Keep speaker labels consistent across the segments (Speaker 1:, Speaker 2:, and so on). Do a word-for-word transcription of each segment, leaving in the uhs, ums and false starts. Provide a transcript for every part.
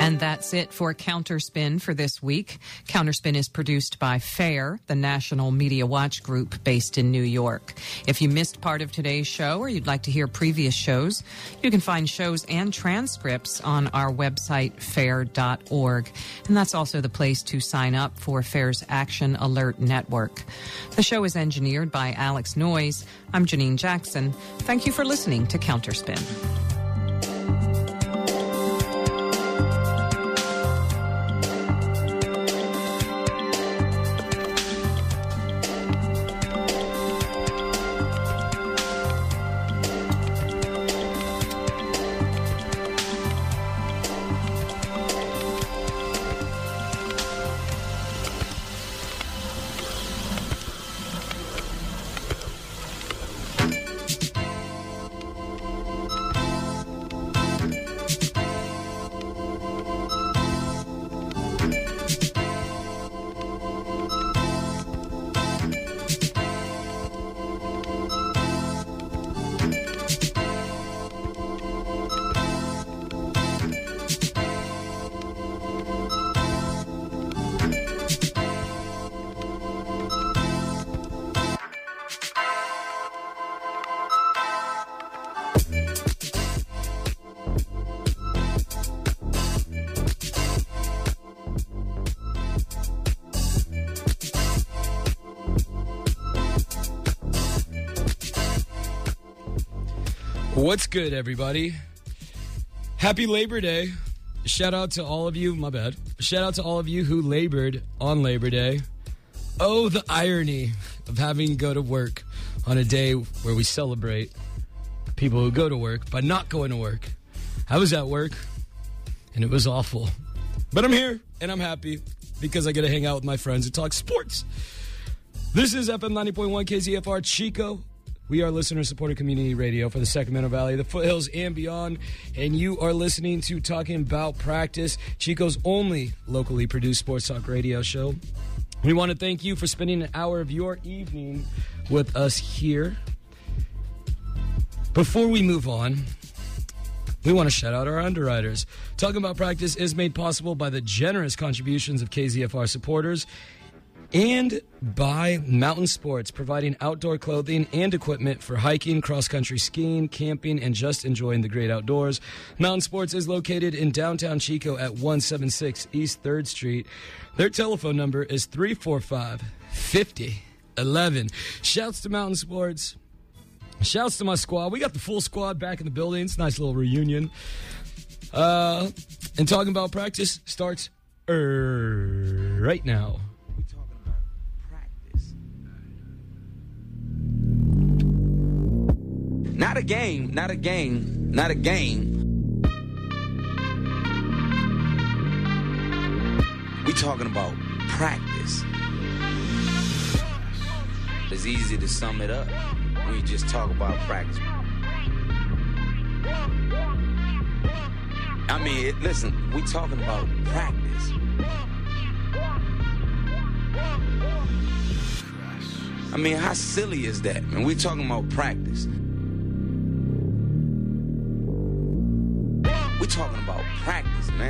Speaker 1: And that's it for Counterspin for this week. Counterspin is produced by FAIR, the National Media Watch Group based in New York. If you missed part of today's show or you'd like to hear previous shows, you can find shows and transcripts on our website, fair dot org. And that's also the place to sign up for FAIR's Action Alert Network. The show is engineered by Alex Noyes. I'm Janine Jackson. Thank you for listening to Counterspin.
Speaker 2: What's good, everybody? Happy Labor Day. Shout out to all of you, my bad. Shout out to all of you who labored on Labor Day. Oh, the irony of having to go to work on a day where we celebrate people who go to work by not going to work. I was at work, and it was awful. But I'm here, and I'm happy because I get to hang out with my friends and talk sports. This is F M ninety point one K Z F R Chico. We are listener-supported community radio for the Sacramento Valley, the foothills, and beyond. And you are listening to Talking About Practice, Chico's only locally produced sports talk radio show. We want to thank you for spending an hour of your evening with us here. Before we move on, we want to shout out our underwriters. Talking About Practice is made possible by the generous contributions of K Z F R supporters and by Mountain Sports, providing outdoor clothing and equipment for hiking, cross-country skiing, camping, and just enjoying the great outdoors. Mountain Sports is located in downtown Chico at one seventy-six East third Street. Their telephone number is three four five, five zero one one. Shouts to Mountain Sports. Shouts to my squad. We got the full squad back in the building. It's a nice little reunion. Uh, and Talking About Practice starts er, right now.
Speaker 3: Not a game, not a game, not a game. We talking about practice. It's easy to sum it up when you just talk about practice. I mean, it, listen, we talking about practice. I mean, how silly is that, man? We talking about practice. We talking about practice, man.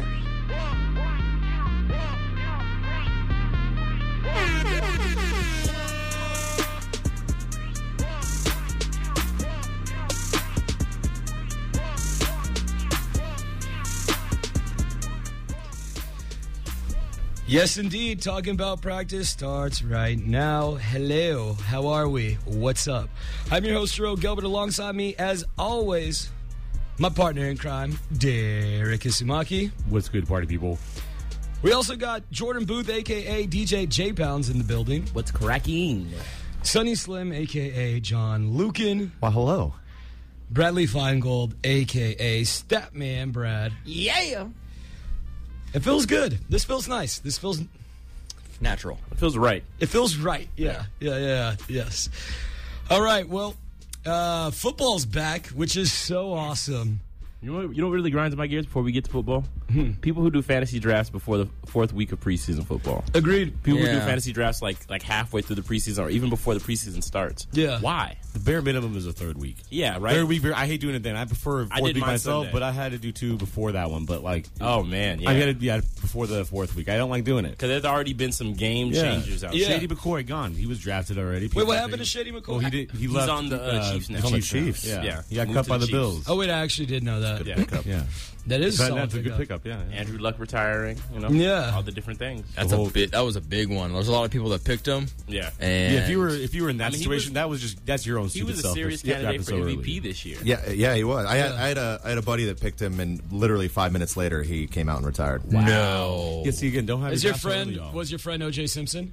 Speaker 2: Yes, indeed. Talking About Practice starts right now. Hello. How are we? What's up? I'm your host, Jerome Gilbert. Alongside me, as always, my partner in crime, Derek Isumaki.
Speaker 4: What's good, party people?
Speaker 2: We also got Jordan Booth, a k a. D J J-Pounds in the building.
Speaker 5: What's cracking?
Speaker 2: Sonny Slim, a k a. John Lukin.
Speaker 5: Well, hello.
Speaker 2: Bradley Feingold, a k a. Statman Brad.
Speaker 5: Yeah!
Speaker 2: It feels good. This feels nice. This feels
Speaker 5: natural.
Speaker 4: It feels right.
Speaker 2: It feels right. Yeah. Yeah, yeah, yeah. Yes. All right, well, uh, football's back, which is so awesome.
Speaker 4: You know what, you know what really grinds my gears before we get to football?
Speaker 5: People who do fantasy drafts before the fourth week of preseason football.
Speaker 2: Agreed.
Speaker 5: People who
Speaker 4: Yeah.
Speaker 5: do fantasy drafts like like halfway through the preseason or even before the preseason starts.
Speaker 2: Yeah.
Speaker 5: Why?
Speaker 6: The bare minimum is a third week.
Speaker 5: Yeah, right.
Speaker 6: Third week, I hate doing it then. I prefer fourth
Speaker 5: I did
Speaker 6: week
Speaker 5: mine
Speaker 6: myself,
Speaker 5: Sunday.
Speaker 6: but I had to do two before that one. But like,
Speaker 5: Oh man, yeah.
Speaker 6: I had to yeah before the fourth week. I don't like doing it.
Speaker 5: Because there's already been some game
Speaker 6: Yeah.
Speaker 5: changers out
Speaker 2: Yeah.
Speaker 5: there.
Speaker 6: Shady McCoy gone. He was drafted already.
Speaker 2: Wait, what happened to Shady McCoy?
Speaker 6: Well, he did. He
Speaker 5: He's
Speaker 6: left.
Speaker 5: on the, uh, Chiefs now.
Speaker 6: He's on the
Speaker 5: Chiefs
Speaker 6: Chiefs.
Speaker 5: now.
Speaker 6: Yeah,
Speaker 5: Yeah.
Speaker 6: he got
Speaker 5: Moved
Speaker 6: cut
Speaker 5: to
Speaker 6: by
Speaker 5: the
Speaker 6: the
Speaker 5: Chiefs.
Speaker 6: Bills.
Speaker 2: Oh, wait, I actually did know that.
Speaker 5: Yeah.
Speaker 6: Yeah,
Speaker 2: That is a
Speaker 6: That-
Speaker 2: solid
Speaker 6: that's a good
Speaker 2: pickup.
Speaker 6: pickup. Yeah, yeah.
Speaker 5: Andrew Luck retiring. You know.
Speaker 2: Yeah.
Speaker 5: All the different things.
Speaker 4: That's
Speaker 6: The
Speaker 4: a
Speaker 6: whole-
Speaker 4: bit. That was a big one. There's a lot of people that picked him.
Speaker 5: Yeah.
Speaker 4: And
Speaker 6: Yeah, if you were if you were in that
Speaker 5: I mean, he
Speaker 6: situation,
Speaker 5: was-
Speaker 6: that was just that's your own.
Speaker 5: He
Speaker 6: stupid
Speaker 5: was a
Speaker 6: self
Speaker 5: serious
Speaker 6: for- yeah,
Speaker 5: candidate for
Speaker 6: so
Speaker 5: M V
Speaker 6: early.
Speaker 5: P this year.
Speaker 7: Yeah, yeah, he was. I had,
Speaker 2: Yeah.
Speaker 7: I had a I had a buddy that picked him, and literally five minutes later, he came out and retired.
Speaker 4: no.
Speaker 6: Yeah, see again, don't have
Speaker 2: Is your
Speaker 6: draft so early,
Speaker 2: friend,
Speaker 6: y'all.
Speaker 2: was your friend O J Simpson?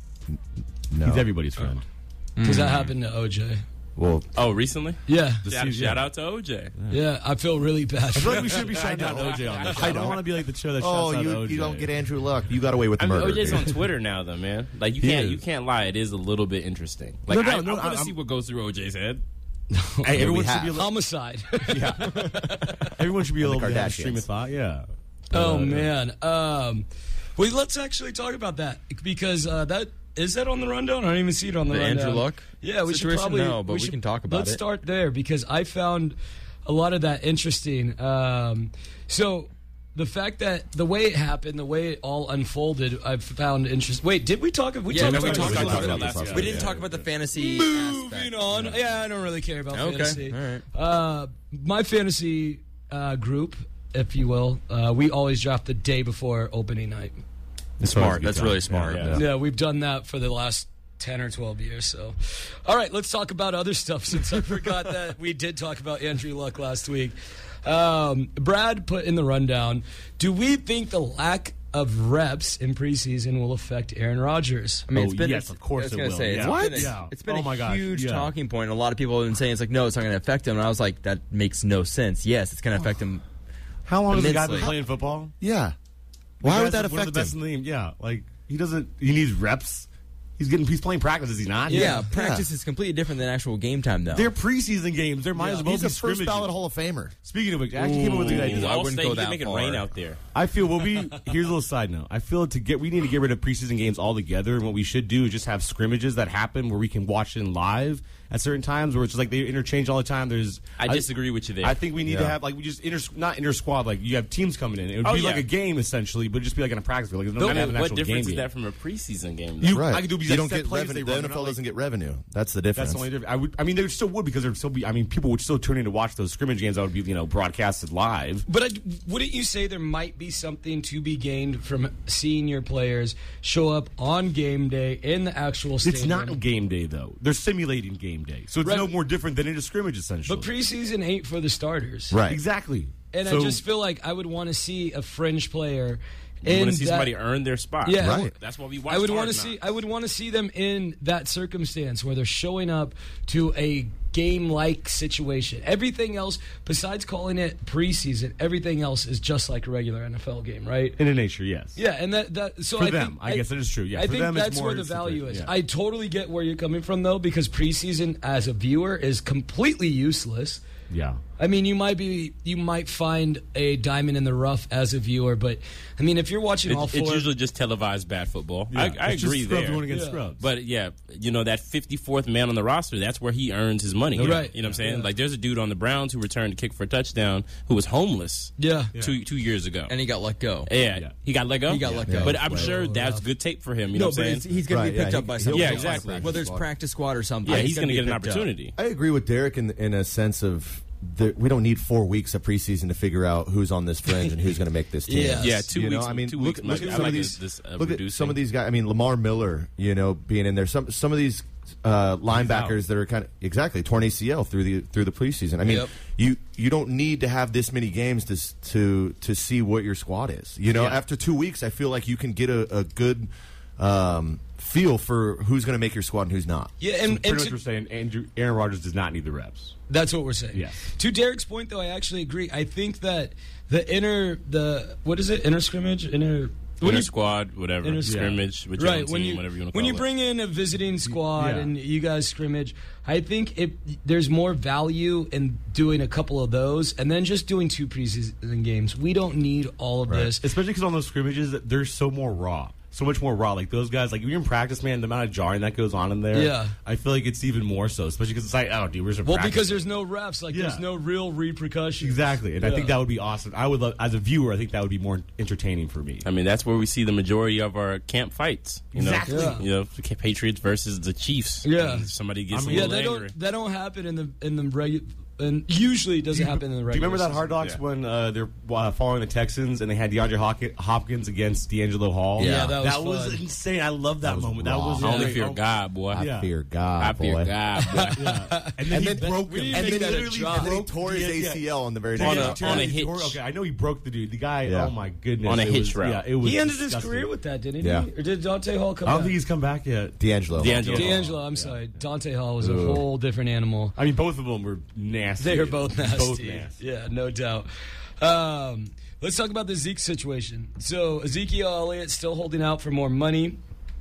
Speaker 7: No,
Speaker 6: He's everybody's friend.
Speaker 2: Because that happened to O J.
Speaker 7: well,
Speaker 5: Oh, recently?
Speaker 2: Yeah.
Speaker 6: The
Speaker 5: Shout,
Speaker 6: season-
Speaker 5: shout out to O J.
Speaker 2: Yeah, I feel really bad.
Speaker 6: I
Speaker 2: for
Speaker 6: feel like
Speaker 2: him.
Speaker 6: we should be shouting out O J on this show. I don't want to be like the show that
Speaker 7: oh,
Speaker 6: shouts out
Speaker 7: you
Speaker 6: O J.
Speaker 7: you don't get Andrew Luck. You got away with the
Speaker 5: I mean,
Speaker 7: murder.
Speaker 5: O J's
Speaker 7: dude.
Speaker 5: on Twitter now, though, man. Like you
Speaker 6: He
Speaker 5: can't
Speaker 6: is.
Speaker 5: you can't lie. It is a little bit interesting. Like
Speaker 6: No, no,
Speaker 5: I,
Speaker 6: no,
Speaker 5: I want to
Speaker 6: I'm-
Speaker 5: see what goes through O J's head.
Speaker 6: Hey, everyone
Speaker 7: we
Speaker 6: should
Speaker 7: have.
Speaker 6: be a little,
Speaker 2: Homicide.
Speaker 6: everyone should be a
Speaker 7: And the
Speaker 6: little bit have a stream
Speaker 7: Kardashians.
Speaker 6: of thought. Yeah.
Speaker 2: Oh
Speaker 6: Uh,
Speaker 2: man. Um, well, let's actually talk about that because uh, that is that on the rundown. I don't even see it on the,
Speaker 4: The
Speaker 2: rundown.
Speaker 4: Andrew Luck
Speaker 2: Yeah, we should
Speaker 4: situation?
Speaker 2: probably.
Speaker 4: No, but we
Speaker 2: should-
Speaker 4: can talk about
Speaker 2: let's
Speaker 4: it.
Speaker 2: start there because I found a lot of that interesting. Um, so. The fact that the way it happened, the way it all unfolded, I've found interesting. Wait, did we talk? We
Speaker 4: Yeah,
Speaker 2: talked
Speaker 4: no, we
Speaker 2: about
Speaker 4: talked
Speaker 2: this a
Speaker 4: about
Speaker 2: little
Speaker 4: it
Speaker 2: bit.
Speaker 7: last week.
Speaker 4: We didn't talk about the fantasy
Speaker 2: Moving
Speaker 4: aspect.
Speaker 2: on. Yeah, I don't really care about
Speaker 4: Okay,
Speaker 2: fantasy.
Speaker 4: all right.
Speaker 2: Uh, my fantasy uh, group, if you will, uh, we always draft the day before opening night.
Speaker 4: Smart. That's really smart.
Speaker 6: Yeah.
Speaker 2: Yeah, we've done that for the last ten or twelve years. So, all right, let's talk about other stuff since I forgot that we did talk about Andrew Luck last week. Um, Brad put in the rundown, do we think the lack of reps in preseason will affect Aaron Rodgers?
Speaker 4: I mean, it's
Speaker 6: Oh,
Speaker 4: been,
Speaker 6: yes, of course
Speaker 4: I was
Speaker 6: it
Speaker 4: gonna
Speaker 6: will,
Speaker 4: say, it's
Speaker 6: yeah.
Speaker 4: been a,
Speaker 6: Yeah.
Speaker 4: it's been
Speaker 6: Oh
Speaker 4: a
Speaker 6: my gosh,
Speaker 4: huge
Speaker 6: yeah.
Speaker 4: talking point. A lot of people have been saying it's like, no, it's not going to affect him. And I was like, that makes no sense. Yes, it's going to affect him.
Speaker 6: How long has the guy
Speaker 4: Immensely.
Speaker 6: been playing football?
Speaker 7: Yeah.
Speaker 6: The
Speaker 7: Why
Speaker 6: guy's
Speaker 7: would that
Speaker 6: one of
Speaker 7: affect
Speaker 6: the best
Speaker 7: him?
Speaker 6: in the league. Yeah, like he doesn't. He needs reps. He's getting. He's playing practice. Is he not?
Speaker 4: Yeah, practice is completely different than actual game time, though.
Speaker 6: They're preseason games. There might as well
Speaker 7: He's
Speaker 6: be
Speaker 7: a first
Speaker 6: scrimmages.
Speaker 7: ballot Hall of Famer.
Speaker 6: Speaking of which, I actually came up with a good idea.
Speaker 4: I
Speaker 5: All
Speaker 4: wouldn't
Speaker 5: state,
Speaker 4: go
Speaker 5: you
Speaker 4: that
Speaker 5: can make it
Speaker 4: far.
Speaker 5: rain out there.
Speaker 6: I feel well. We here's a little side note. I feel to get we need to get rid of preseason games altogether. And what we should do is just have scrimmages that happen where we can watch it in live at certain times, where it's just like they interchange all the time. There's
Speaker 5: I disagree with you there.
Speaker 6: I think we need to
Speaker 7: Yeah.
Speaker 6: have like we just inter not inter squad like you have teams coming in. It would
Speaker 5: Oh,
Speaker 6: be
Speaker 5: yeah.
Speaker 6: like a game essentially, but just be like in a practice field. Like there's no
Speaker 5: I
Speaker 6: have
Speaker 5: mean,
Speaker 6: an
Speaker 5: what
Speaker 6: actual
Speaker 5: difference
Speaker 6: game
Speaker 5: is
Speaker 6: game.
Speaker 5: that from a preseason game? though?
Speaker 6: You,
Speaker 7: Right.
Speaker 6: I could do
Speaker 7: you
Speaker 6: like
Speaker 7: don't
Speaker 6: set
Speaker 7: get
Speaker 6: plays
Speaker 7: revenue.
Speaker 6: they
Speaker 7: The
Speaker 6: run,
Speaker 7: N
Speaker 6: they're
Speaker 7: F L
Speaker 6: not,
Speaker 7: doesn't
Speaker 6: like-
Speaker 7: get revenue. That's the difference.
Speaker 6: That's the only difference. I would. I mean, there still would because there'd still be. I mean, people would still tune in to watch those scrimmage games that would be you know broadcasted live.
Speaker 2: But I, wouldn't you say there might be something to be gained from seeing your players show up on game day in the actual stadium?
Speaker 6: It's not game day though. They're simulating game day, so it's
Speaker 2: Right.
Speaker 6: no more different than it is scrimmage essentially.
Speaker 2: But preseason ain't for the starters.
Speaker 7: Right.
Speaker 6: Exactly.
Speaker 2: And
Speaker 6: So-
Speaker 2: I just feel like I would want to see a fringe player
Speaker 5: You
Speaker 2: in
Speaker 5: want to see
Speaker 2: that-
Speaker 5: somebody earn their spot.
Speaker 2: Yeah.
Speaker 7: Right.
Speaker 5: That's what we watch.
Speaker 2: I would
Speaker 5: Hard
Speaker 2: want to see.
Speaker 5: Knocks.
Speaker 2: I would want to see them in that circumstance where they're showing up to a game-like situation. Everything else, besides calling it preseason, everything else is just like a regular N F L game, right?
Speaker 6: in a nature, yes.
Speaker 2: Yeah, and that, that so
Speaker 6: For
Speaker 2: I
Speaker 6: them,
Speaker 2: think,
Speaker 6: I guess that is true. Yeah,
Speaker 2: I
Speaker 6: for
Speaker 2: think
Speaker 6: them, it's
Speaker 2: that's
Speaker 6: more
Speaker 2: where the value is.
Speaker 6: situation, yeah.
Speaker 2: I totally get where you're coming from, though, because preseason as a viewer is completely useless.
Speaker 6: Yeah.
Speaker 2: I mean, you might be, you might find a diamond in the rough as a viewer, but I mean, if you're watching
Speaker 5: It-
Speaker 2: all four,
Speaker 5: it's usually just televised bad football.
Speaker 6: Yeah.
Speaker 5: I, I
Speaker 6: It's just
Speaker 5: agree
Speaker 6: scrubs
Speaker 5: there.
Speaker 6: going against
Speaker 2: Yeah.
Speaker 6: scrubs.
Speaker 5: But yeah, you know that fifty-fourth man on the roster, that's where he earns his money.
Speaker 2: Right.
Speaker 5: You know what I'm saying?
Speaker 2: Yeah.
Speaker 5: Like there's a dude on the Browns who returned to kick for a touchdown who was homeless
Speaker 2: yeah,
Speaker 5: two two years ago.
Speaker 4: And he got let go.
Speaker 5: yeah,
Speaker 6: Yeah.
Speaker 5: he got let go.
Speaker 4: He got let go.
Speaker 5: But I'm
Speaker 7: Right.
Speaker 5: sure that's good tape for him. You know
Speaker 4: No,
Speaker 5: what
Speaker 4: but
Speaker 5: I'm
Speaker 4: it's,
Speaker 5: saying?
Speaker 4: he's going
Speaker 7: Right,
Speaker 4: to be
Speaker 7: yeah,
Speaker 4: picked
Speaker 7: he-
Speaker 4: up by
Speaker 7: he'll
Speaker 4: someone.
Speaker 5: Yeah,
Speaker 7: be
Speaker 5: exactly.
Speaker 7: on
Speaker 4: Whether it's
Speaker 7: squad.
Speaker 4: practice squad or something.
Speaker 5: Yeah, he's going to
Speaker 4: be
Speaker 5: get an
Speaker 4: picked up.
Speaker 5: opportunity.
Speaker 7: I agree with Derek in in a sense of the, we don't need four weeks of preseason to figure out who's on this fringe and who's going to make this team.
Speaker 2: Yes.
Speaker 5: Yeah, two
Speaker 7: You know,
Speaker 5: weeks.
Speaker 7: I mean,
Speaker 5: two
Speaker 7: look,
Speaker 5: weeks.
Speaker 7: look
Speaker 5: might-
Speaker 7: at
Speaker 5: I
Speaker 7: some
Speaker 5: like
Speaker 7: of these.
Speaker 5: this, uh,
Speaker 7: look at
Speaker 5: reducing.
Speaker 7: some of these guys. I mean, Lamar Miller, you know, being in there. Some some of these uh, linebackers that are kind of exactly torn A C L through the through the preseason. I mean,
Speaker 2: Yep.
Speaker 7: you you don't need to have this many games to s- to to see what your squad is. You know,
Speaker 6: Yeah.
Speaker 7: after two weeks, I feel like you can get a, a good um, feel for who's going to make your squad and who's not.
Speaker 2: yeah,
Speaker 6: So
Speaker 2: and,
Speaker 6: pretty
Speaker 2: and
Speaker 6: much
Speaker 2: to-
Speaker 6: we're saying Andrew, Aaron Rodgers does not need the reps.
Speaker 2: That's what we're saying.
Speaker 6: Yeah.
Speaker 2: To Derek's point, though, I actually agree. I think that the inner, the what is it? Inner scrimmage, inner
Speaker 5: Inter
Speaker 2: you-
Speaker 5: squad, whatever,
Speaker 2: Inter-
Speaker 5: scrimmage, with your
Speaker 2: right
Speaker 5: own
Speaker 2: when
Speaker 5: team,
Speaker 2: you
Speaker 5: whatever you want to
Speaker 2: when
Speaker 5: call
Speaker 2: you
Speaker 5: it.
Speaker 2: bring in a visiting squad
Speaker 6: Yeah.
Speaker 2: and you guys scrimmage, I think it there's more value in doing a couple of those and then just doing two preseason games. We don't need all of this.
Speaker 6: Especially because on those scrimmages, they're so more raw. So much more raw. Like those guys, like when you're in practice, man, the amount of jarring that goes on in there.
Speaker 2: Yeah.
Speaker 6: I feel like it's even more so, especially because it's like, oh, dude, where's the
Speaker 2: Well,
Speaker 6: practice?
Speaker 2: because there's no refs, like
Speaker 6: Yeah.
Speaker 2: there's no real repercussions.
Speaker 6: Exactly. And I think that would be awesome. I would love, as a viewer, I think that would be more entertaining for me.
Speaker 5: I mean, that's where we see the majority of our camp fights. You
Speaker 6: Exactly.
Speaker 5: Know?
Speaker 2: Yeah.
Speaker 5: You know, the Patriots versus the Chiefs.
Speaker 2: Yeah.
Speaker 5: And somebody gets
Speaker 6: I mean,
Speaker 5: a
Speaker 2: Yeah,
Speaker 5: little
Speaker 2: that
Speaker 5: angry.
Speaker 2: don't that don't happen in the in the regular, and usually it doesn't happen in the
Speaker 6: Do you
Speaker 2: regular.
Speaker 6: remember that Hard
Speaker 2: season.
Speaker 6: Knocks
Speaker 5: Yeah.
Speaker 6: when uh, they're uh, following the Texans and they had DeAndre Hawk- Hopkins against D'Angelo Hall?
Speaker 2: Yeah, that was fun.
Speaker 6: insane. I love that,
Speaker 7: That was
Speaker 6: moment.
Speaker 7: raw.
Speaker 6: That was
Speaker 5: I only
Speaker 6: great.
Speaker 5: fear
Speaker 6: Oh,
Speaker 5: God, boy.
Speaker 7: I
Speaker 6: Yeah.
Speaker 7: fear God,
Speaker 5: I
Speaker 7: boy.
Speaker 5: fear God, boy.
Speaker 6: And then
Speaker 7: And
Speaker 6: he
Speaker 7: then-
Speaker 6: broke
Speaker 2: we
Speaker 6: him.
Speaker 2: didn't
Speaker 6: And
Speaker 2: make
Speaker 6: then
Speaker 2: that a
Speaker 6: literally
Speaker 2: drop.
Speaker 7: And then he
Speaker 6: broke
Speaker 7: tore his
Speaker 6: yeah, yeah.
Speaker 7: A C L on the very
Speaker 5: On
Speaker 7: next
Speaker 5: a-
Speaker 7: match.
Speaker 5: on a
Speaker 6: He
Speaker 5: hitch.
Speaker 6: tore- Okay, I know he broke the dude. The guy,
Speaker 7: Yeah.
Speaker 6: oh my goodness.
Speaker 5: On a
Speaker 6: It
Speaker 5: hitch
Speaker 6: was,
Speaker 5: route.
Speaker 6: Yeah, it was
Speaker 2: He ended his
Speaker 6: disgusting.
Speaker 2: career with that, didn't
Speaker 7: Yeah.
Speaker 2: he? Or did Dante Hall come
Speaker 6: I don't
Speaker 2: back?
Speaker 6: think he's come back yet.
Speaker 7: D'Angelo.
Speaker 5: D'Angelo.
Speaker 2: D'Angelo, I'm sorry. Dante Hall was a
Speaker 7: Ugh.
Speaker 2: whole different animal.
Speaker 6: I mean, both of them were nasty.
Speaker 2: They are both nasty.
Speaker 6: Both nasty.
Speaker 2: Yeah, no doubt. Um, let's talk about the Zeke situation. So Ezekiel Elliott still holding out for more money.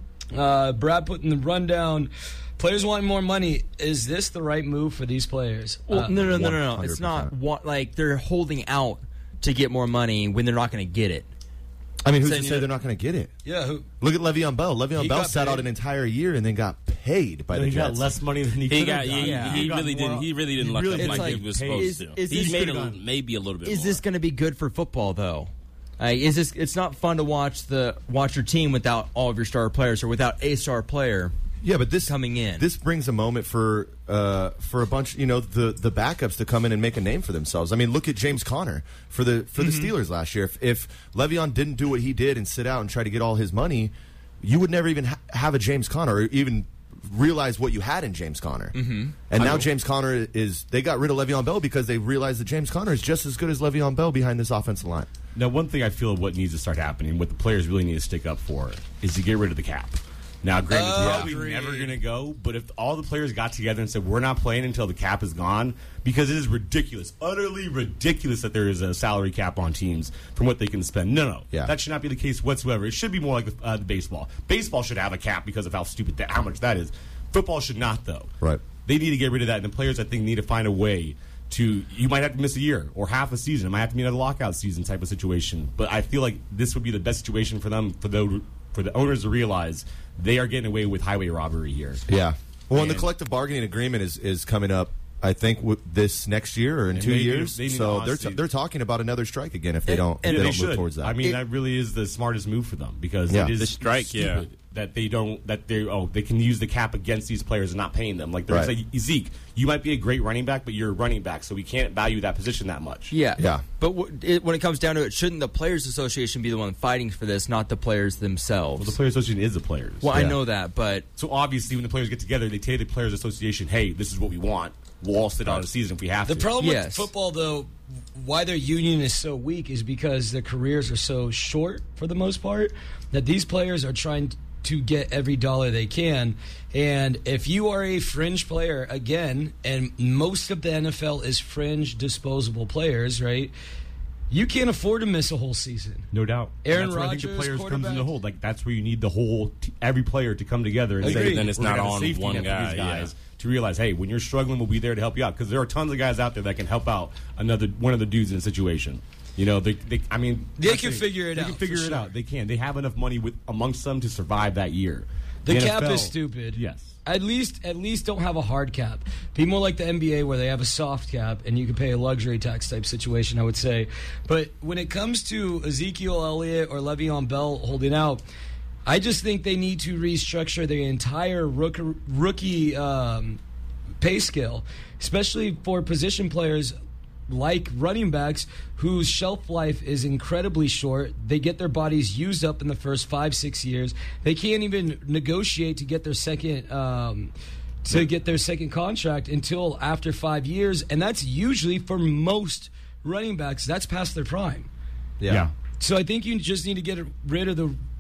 Speaker 2: Uh, Brad put in the rundown. Players wanting more money. Is this the right move for these players?
Speaker 4: Well,
Speaker 2: Uh,
Speaker 4: no, no, no, no, no.
Speaker 7: one
Speaker 4: It's
Speaker 7: hundred
Speaker 4: not
Speaker 7: percent.
Speaker 4: wa- like they're holding out to get more money when they're not going to get it.
Speaker 7: I mean, who's
Speaker 4: Saying
Speaker 7: to
Speaker 4: you
Speaker 7: say
Speaker 4: know-
Speaker 7: they're not going to get it?
Speaker 2: Yeah, who,
Speaker 7: Look at Le'Veon Bell. Le'Veon
Speaker 2: He
Speaker 7: Bell
Speaker 2: got
Speaker 7: sat
Speaker 2: paid.
Speaker 7: out an entire year and then got paid by
Speaker 6: And
Speaker 7: the
Speaker 6: he got
Speaker 7: Jets.
Speaker 6: less money than he,
Speaker 5: He
Speaker 6: could
Speaker 5: got.
Speaker 6: have
Speaker 5: He,
Speaker 6: gotten.
Speaker 5: he
Speaker 6: got
Speaker 5: really
Speaker 6: more-
Speaker 5: didn't. He really didn't
Speaker 6: he
Speaker 5: luck
Speaker 6: really
Speaker 5: up
Speaker 6: didn't
Speaker 5: like
Speaker 4: like
Speaker 5: he was
Speaker 6: pay.
Speaker 5: supposed
Speaker 4: Is-
Speaker 5: to.
Speaker 4: is
Speaker 5: He
Speaker 4: this
Speaker 5: made a,
Speaker 6: gonna-
Speaker 5: little- maybe a little bit
Speaker 4: Is
Speaker 5: more.
Speaker 4: this going to be good for football though? Uh, is this? It's not fun to watch the watch your team without all of your star players or without a star player.
Speaker 7: Yeah, but this
Speaker 4: coming in.
Speaker 7: this brings a moment for uh, for a bunch, you know, the the backups to come in and make a name for themselves. I mean, look at James Conner for the for the Steelers last year. If, if Le'Veon didn't do what he did and sit out and try to get all his money, you would never even ha- have a James Conner or even realize what you had in James Conner. Mm-hmm. And now James Conner is they got rid of Le'Veon Bell because they realized that James Conner is just as good as Le'Veon Bell behind this offensive line.
Speaker 6: Now, one thing I feel what needs to start happening, what the players really need to stick up for, is to get rid of the cap. Now, granted, it's probably
Speaker 2: Agreed.
Speaker 6: never going to go, but if all the players got together and said, we're not playing until the cap is gone, because it is ridiculous, utterly ridiculous that there is a salary cap on teams from what they can spend. No, no.
Speaker 7: Yeah.
Speaker 6: That should not be the case whatsoever. It should be more like the, uh, the baseball. Baseball should have a cap because of how stupid that, how much that is. Football should not, though.
Speaker 7: Right.
Speaker 6: They need to get rid of that, and the players, I think, need to find a way to, you might have to miss a year or half a season. It might have to be another lockout season type of situation. But I feel like this would be the best situation for them, for the, for the owners to realize they are getting away with highway robbery here.
Speaker 7: Yeah. Well, and the
Speaker 6: And-
Speaker 7: collective bargaining agreement is, is coming up, I think, with this next year or in
Speaker 6: And
Speaker 7: two
Speaker 6: they need-
Speaker 7: years.
Speaker 6: they need to
Speaker 7: so they're
Speaker 6: honestly-
Speaker 7: t- they're talking about another strike again if they
Speaker 4: And-
Speaker 7: don't if
Speaker 4: and
Speaker 7: they
Speaker 6: they
Speaker 7: don't
Speaker 6: should.
Speaker 7: move towards that.
Speaker 6: I mean,
Speaker 4: It-
Speaker 6: that really is the smartest move for them because
Speaker 7: Yeah.
Speaker 6: it is
Speaker 5: The strike,
Speaker 6: stupid
Speaker 5: yeah.
Speaker 6: that they don't that they oh they can use the cap against these players and not paying them. Like they're
Speaker 7: Right.
Speaker 6: saying, Zeke, you might be a great running back, but you're a running back, so we can't value that position that much.
Speaker 4: Yeah,
Speaker 7: Yeah.
Speaker 4: But w- it, when it comes down to it, shouldn't the Players Association be the one fighting for this, not the players themselves?
Speaker 6: Well, the Players Association is the players.
Speaker 4: Well, I
Speaker 7: Yeah.
Speaker 4: know that, but
Speaker 6: So obviously, when the players get together, they tell the Players Association, "Hey, this is what we want. We'll all sit out a season if we have
Speaker 2: The
Speaker 6: to."
Speaker 2: problem
Speaker 4: Yes.
Speaker 2: with football, though, why their union is so weak is because their careers are so short for the most part that these players are trying to get every dollar they can. And if you are a fringe player, again, and most of the N F L is fringe disposable players, right? You can't afford to miss a whole season.
Speaker 6: No doubt.
Speaker 2: Aaron
Speaker 6: And that's where I think
Speaker 2: Rodgers,
Speaker 6: the players comes in
Speaker 2: quarterback.
Speaker 6: the hold. Like that's where you need the whole t- every player to come together and
Speaker 2: Agreed.
Speaker 6: say,
Speaker 2: Then
Speaker 5: it's
Speaker 6: "We're
Speaker 5: not
Speaker 6: gonna have a
Speaker 5: on
Speaker 6: safety
Speaker 5: one
Speaker 6: net for
Speaker 5: guy,
Speaker 6: these guys."
Speaker 5: yeah.
Speaker 6: To realize, hey, when you're struggling, we'll be there to help you out because there are tons of guys out there that can help out another one of the dudes in a situation. You know, they, they I mean,
Speaker 2: They
Speaker 6: I'm
Speaker 2: can
Speaker 6: saying,
Speaker 2: figure it
Speaker 6: they
Speaker 2: out,
Speaker 6: can figure
Speaker 2: for
Speaker 6: it
Speaker 2: sure.
Speaker 6: out. They can. They have enough money with amongst them to survive that year.
Speaker 2: The, cap
Speaker 6: N F L
Speaker 2: is stupid.
Speaker 6: Yes.
Speaker 2: At least, at least don't have a hard cap. Be more like the N B A where they have a soft cap and you can pay a luxury tax type situation, I would say. But when it comes to Ezekiel Elliott or Le'Veon Bell holding out, I just think they need to restructure their entire rook, rookie um, pay scale, especially for position players like running backs whose shelf life is incredibly short. They get their bodies used up in the first five, six years. They can't even negotiate to get their second um, to get their second contract until after five years, and that's usually for most running backs. That's past their prime.
Speaker 6: Yeah.
Speaker 2: So I think you just need to get rid of the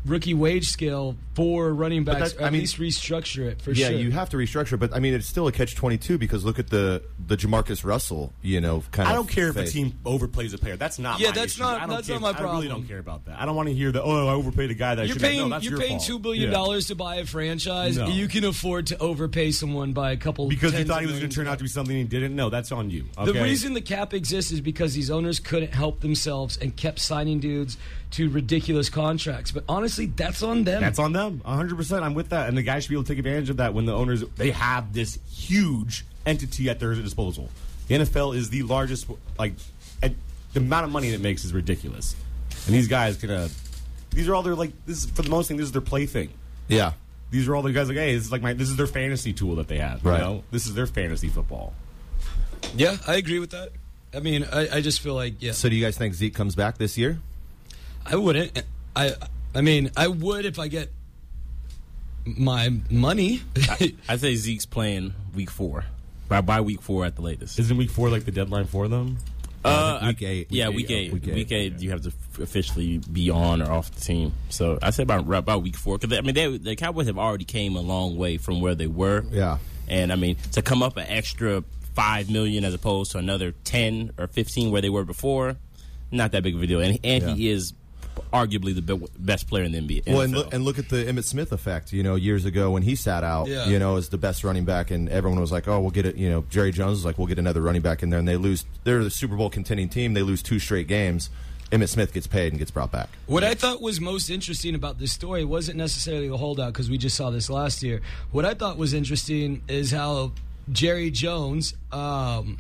Speaker 2: rookie wage scale for running backs.
Speaker 7: that's-
Speaker 2: Or
Speaker 7: I
Speaker 2: at
Speaker 7: mean-
Speaker 2: least restructure it for
Speaker 7: Yeah,
Speaker 2: sure.
Speaker 7: you have to restructure, but I mean, it's still a catch twenty-two because look at the the Jamarcus Russell, you know, kind
Speaker 6: I
Speaker 7: of.
Speaker 6: don't care if a
Speaker 7: phase.
Speaker 6: team overplays a player. That's not
Speaker 2: Yeah,
Speaker 6: my
Speaker 2: that's
Speaker 6: issue.
Speaker 2: not-
Speaker 6: I don't
Speaker 2: that's
Speaker 6: care.
Speaker 2: not my
Speaker 6: I really
Speaker 2: problem.
Speaker 6: don't care about that. I don't want to hear that, oh, I overpaid a guy that I
Speaker 2: You're
Speaker 6: shouldn't have.
Speaker 2: paying
Speaker 6: No, that's
Speaker 2: you're
Speaker 6: your
Speaker 2: paying
Speaker 6: fault.
Speaker 2: two billion
Speaker 6: Yeah.
Speaker 2: dollars to buy a franchise.
Speaker 6: No.
Speaker 2: You can afford to overpay someone by a couple
Speaker 6: Because you
Speaker 2: tens
Speaker 6: thought
Speaker 2: of
Speaker 6: he was going
Speaker 2: millions
Speaker 6: to turn
Speaker 2: of
Speaker 6: out to be something he didn't. No, that's on you. Okay?
Speaker 2: The reason the cap exists is because these owners couldn't help themselves and kept signing dudes to ridiculous contracts. But honestly, that's on them.
Speaker 6: That's on them. one hundred percent. I'm with that. And the guys should be able to take advantage of that when the owners, they have this huge entity at their disposal. The N F L is the largest, like, and the amount of money it makes is ridiculous. And these guys can, uh, these are all their, like, this is, for the most thing, this is their plaything.
Speaker 7: Yeah.
Speaker 6: These are all the guys like, hey, this is like my, this is their fantasy tool that they have. You
Speaker 7: Right.
Speaker 6: know? This is their fantasy football.
Speaker 2: Yeah, I agree with that. I mean, I, I just feel like, yeah.
Speaker 7: So do you guys think Zeke comes back this year?
Speaker 2: I wouldn't. I I mean, I would if I get my money.
Speaker 5: I, I say Zeke's playing week four. By by week four at the latest.
Speaker 6: Isn't week four like the deadline for them?
Speaker 5: Uh,
Speaker 7: week
Speaker 5: I-
Speaker 7: eight.
Speaker 5: Yeah,
Speaker 7: Week
Speaker 5: week
Speaker 7: eight,
Speaker 5: eight.
Speaker 7: week
Speaker 5: Week
Speaker 7: eight.
Speaker 5: eight, you have to f- officially be on or off the team. So I say about about week four because I mean they, the Cowboys have already came a long way from where they were.
Speaker 7: Yeah.
Speaker 5: And I mean to come up an extra five million as opposed to another ten or fifteen where they were before, not that big of a deal. And and he is arguably the be- best player in the N B A.
Speaker 7: Well, and look, and look at the Emmitt Smith effect. You know, years ago when he sat out,
Speaker 2: Yeah.
Speaker 7: you know, as the best running back, and everyone was like, "Oh, we'll get it." You know, Jerry Jones was like, "We'll get another running back in there," and they lose. They're the Super Bowl contending team. They lose two straight games. Emmitt Smith gets paid and gets brought back.
Speaker 2: What I thought was most interesting about this story wasn't necessarily the holdout because we just saw this last year. What I thought was interesting is how Jerry Jones um,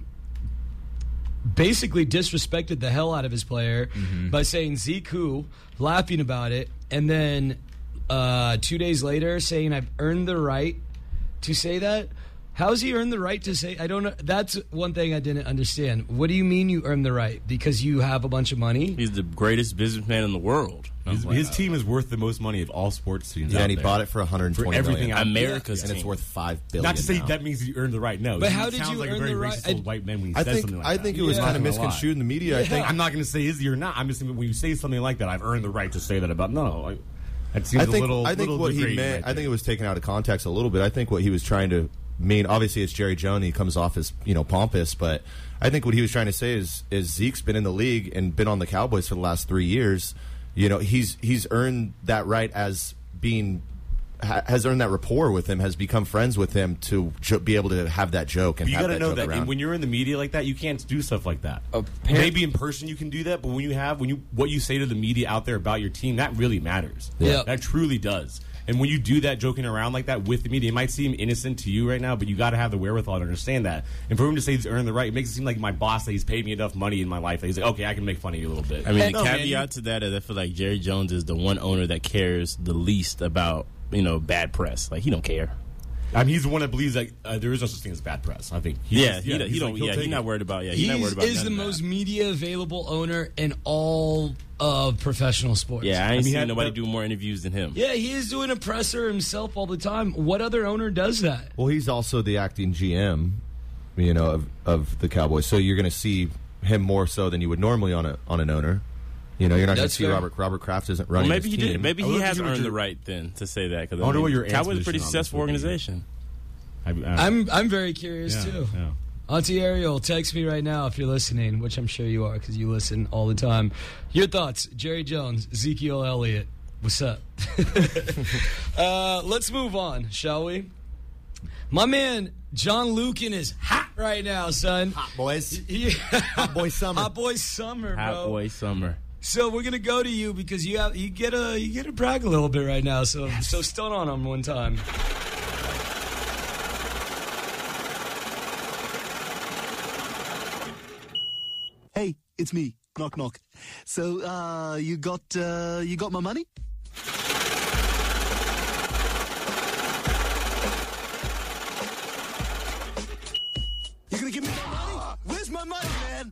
Speaker 2: basically disrespected the hell out of his player by saying Zeke who, laughing about it, and then uh, two days later saying I've earned the right to say that. How's he earned the right to say? I don't know. That's one thing I didn't understand. What do you mean you earned the right? Because you have a bunch of money?
Speaker 5: he's the greatest businessman in the world.
Speaker 6: His, his team is worth the most money of all sports teams.
Speaker 7: Yeah,
Speaker 6: out
Speaker 7: and he
Speaker 6: there.
Speaker 7: bought it for one hundred twenty
Speaker 6: For everything
Speaker 7: million.
Speaker 6: out-
Speaker 5: America's
Speaker 7: and it's
Speaker 5: team.
Speaker 7: worth five billion.
Speaker 6: Not to say
Speaker 7: now.
Speaker 6: that means he earned the right. No,
Speaker 2: But
Speaker 6: he
Speaker 2: how did
Speaker 6: sounds
Speaker 2: you
Speaker 6: like
Speaker 2: earn
Speaker 6: a very
Speaker 2: the right?
Speaker 6: racist
Speaker 2: I-
Speaker 6: old white man when he
Speaker 7: I
Speaker 6: says
Speaker 7: think
Speaker 6: something like
Speaker 7: I
Speaker 6: that.
Speaker 7: think it was
Speaker 2: Yeah.
Speaker 7: kind of
Speaker 6: Not gonna lie.
Speaker 7: misconstrued in the media. I think
Speaker 6: I'm not going to say is he or not. I'm just saying when you say something like that, I've earned the right to say that about. No, like, that seems
Speaker 7: I think
Speaker 6: a little.
Speaker 7: I think
Speaker 6: little
Speaker 7: what he
Speaker 6: degrading
Speaker 7: meant.
Speaker 6: right
Speaker 7: I think
Speaker 6: there.
Speaker 7: it was taken out of context a little bit. I think what he was trying to mean. Obviously, it's Jerry Jones. He comes off as you know pompous, but I think what he was trying to say is is Zeke's been in the league and been on the Cowboys for the last three years. You know, he's he's earned that right as being ha, has earned that rapport with him, has become friends with him to jo- be able to have that joke and
Speaker 6: But you
Speaker 7: have
Speaker 6: got to
Speaker 7: that
Speaker 6: know
Speaker 7: joke
Speaker 6: that
Speaker 7: around.
Speaker 6: when you're in the media like that, you can't do stuff like that.
Speaker 4: Appar-
Speaker 6: Maybe in person you can do that, but when you have when you what you say to the media out there about your team, that really matters.
Speaker 2: Yeah.
Speaker 6: That truly does. And when you do that, joking around like that with the media, it might seem innocent to you right now, but you got to have the wherewithal to understand that. And for him to say he's earned the right, it makes it seem like my boss that he's paid me enough money in my life that he's like, okay, I can make fun of you a little bit.
Speaker 5: I mean,
Speaker 6: No,
Speaker 5: the
Speaker 6: man,
Speaker 5: caveat to that is I feel like Jerry Jones is the one owner that cares the least about, you know, bad press. Like, he don't care.
Speaker 6: I mean, he's the one that believes that uh, there is no such thing as bad press. I think. He
Speaker 5: Yeah,
Speaker 6: just-
Speaker 5: he, don't- he
Speaker 6: he's
Speaker 5: don't.
Speaker 6: like, he'll
Speaker 5: yeah,
Speaker 6: take
Speaker 5: he's not
Speaker 6: it.
Speaker 5: worried about. Yeah, he's
Speaker 2: He
Speaker 5: not worried about.
Speaker 2: is
Speaker 5: none
Speaker 2: the
Speaker 5: of that.
Speaker 2: most media available owner in all of professional sports.
Speaker 5: Yeah, I ain't
Speaker 6: I mean,
Speaker 5: seen
Speaker 6: had-
Speaker 5: nobody
Speaker 6: that-
Speaker 5: do more interviews than him.
Speaker 2: Yeah, he is doing a presser himself all the time. What other owner does that?
Speaker 7: Well, he's also the acting G M, you know, of, of the Cowboys. So you're going to see him more so than you would normally on a on an owner. You know, you're not going to
Speaker 2: That's
Speaker 7: see
Speaker 2: fair.
Speaker 7: Robert Robert Kraft isn't
Speaker 5: Well,
Speaker 7: running.
Speaker 5: maybe he
Speaker 7: his
Speaker 5: did.
Speaker 7: team.
Speaker 5: Maybe
Speaker 6: I
Speaker 5: he
Speaker 6: wonder
Speaker 5: has
Speaker 6: what
Speaker 5: earned
Speaker 6: your-
Speaker 5: the right then to say that. Because
Speaker 6: I wonder what your answer
Speaker 5: Cowboys is a
Speaker 6: is
Speaker 5: pretty
Speaker 6: on this
Speaker 5: successful
Speaker 6: would be.
Speaker 5: organization.
Speaker 6: I, I,
Speaker 2: I'm I'm very curious
Speaker 6: yeah,
Speaker 2: too.
Speaker 6: yeah.
Speaker 2: Auntie Ariel, text me right now if you're listening, which I'm sure you are because you listen all the time. Your thoughts, Jerry Jones, Ezekiel Elliott. What's up? uh, let's move on, shall we? My man John Lukin is hot right now, son.
Speaker 7: Hot boys.
Speaker 2: He-
Speaker 7: Hot boy summer.
Speaker 2: Hot boy summer, bro.
Speaker 5: Hot boy summer.
Speaker 2: So we're gonna go to you because you have you get a you get a brag a little bit right now. So so stun on him one time.
Speaker 8: Hey, it's me. Knock knock. So, uh, you got uh, you got my money? You gonna give me my money? Where's my money, man?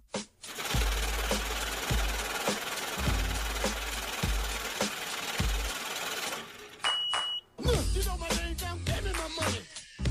Speaker 8: You know my name down. Give me my money.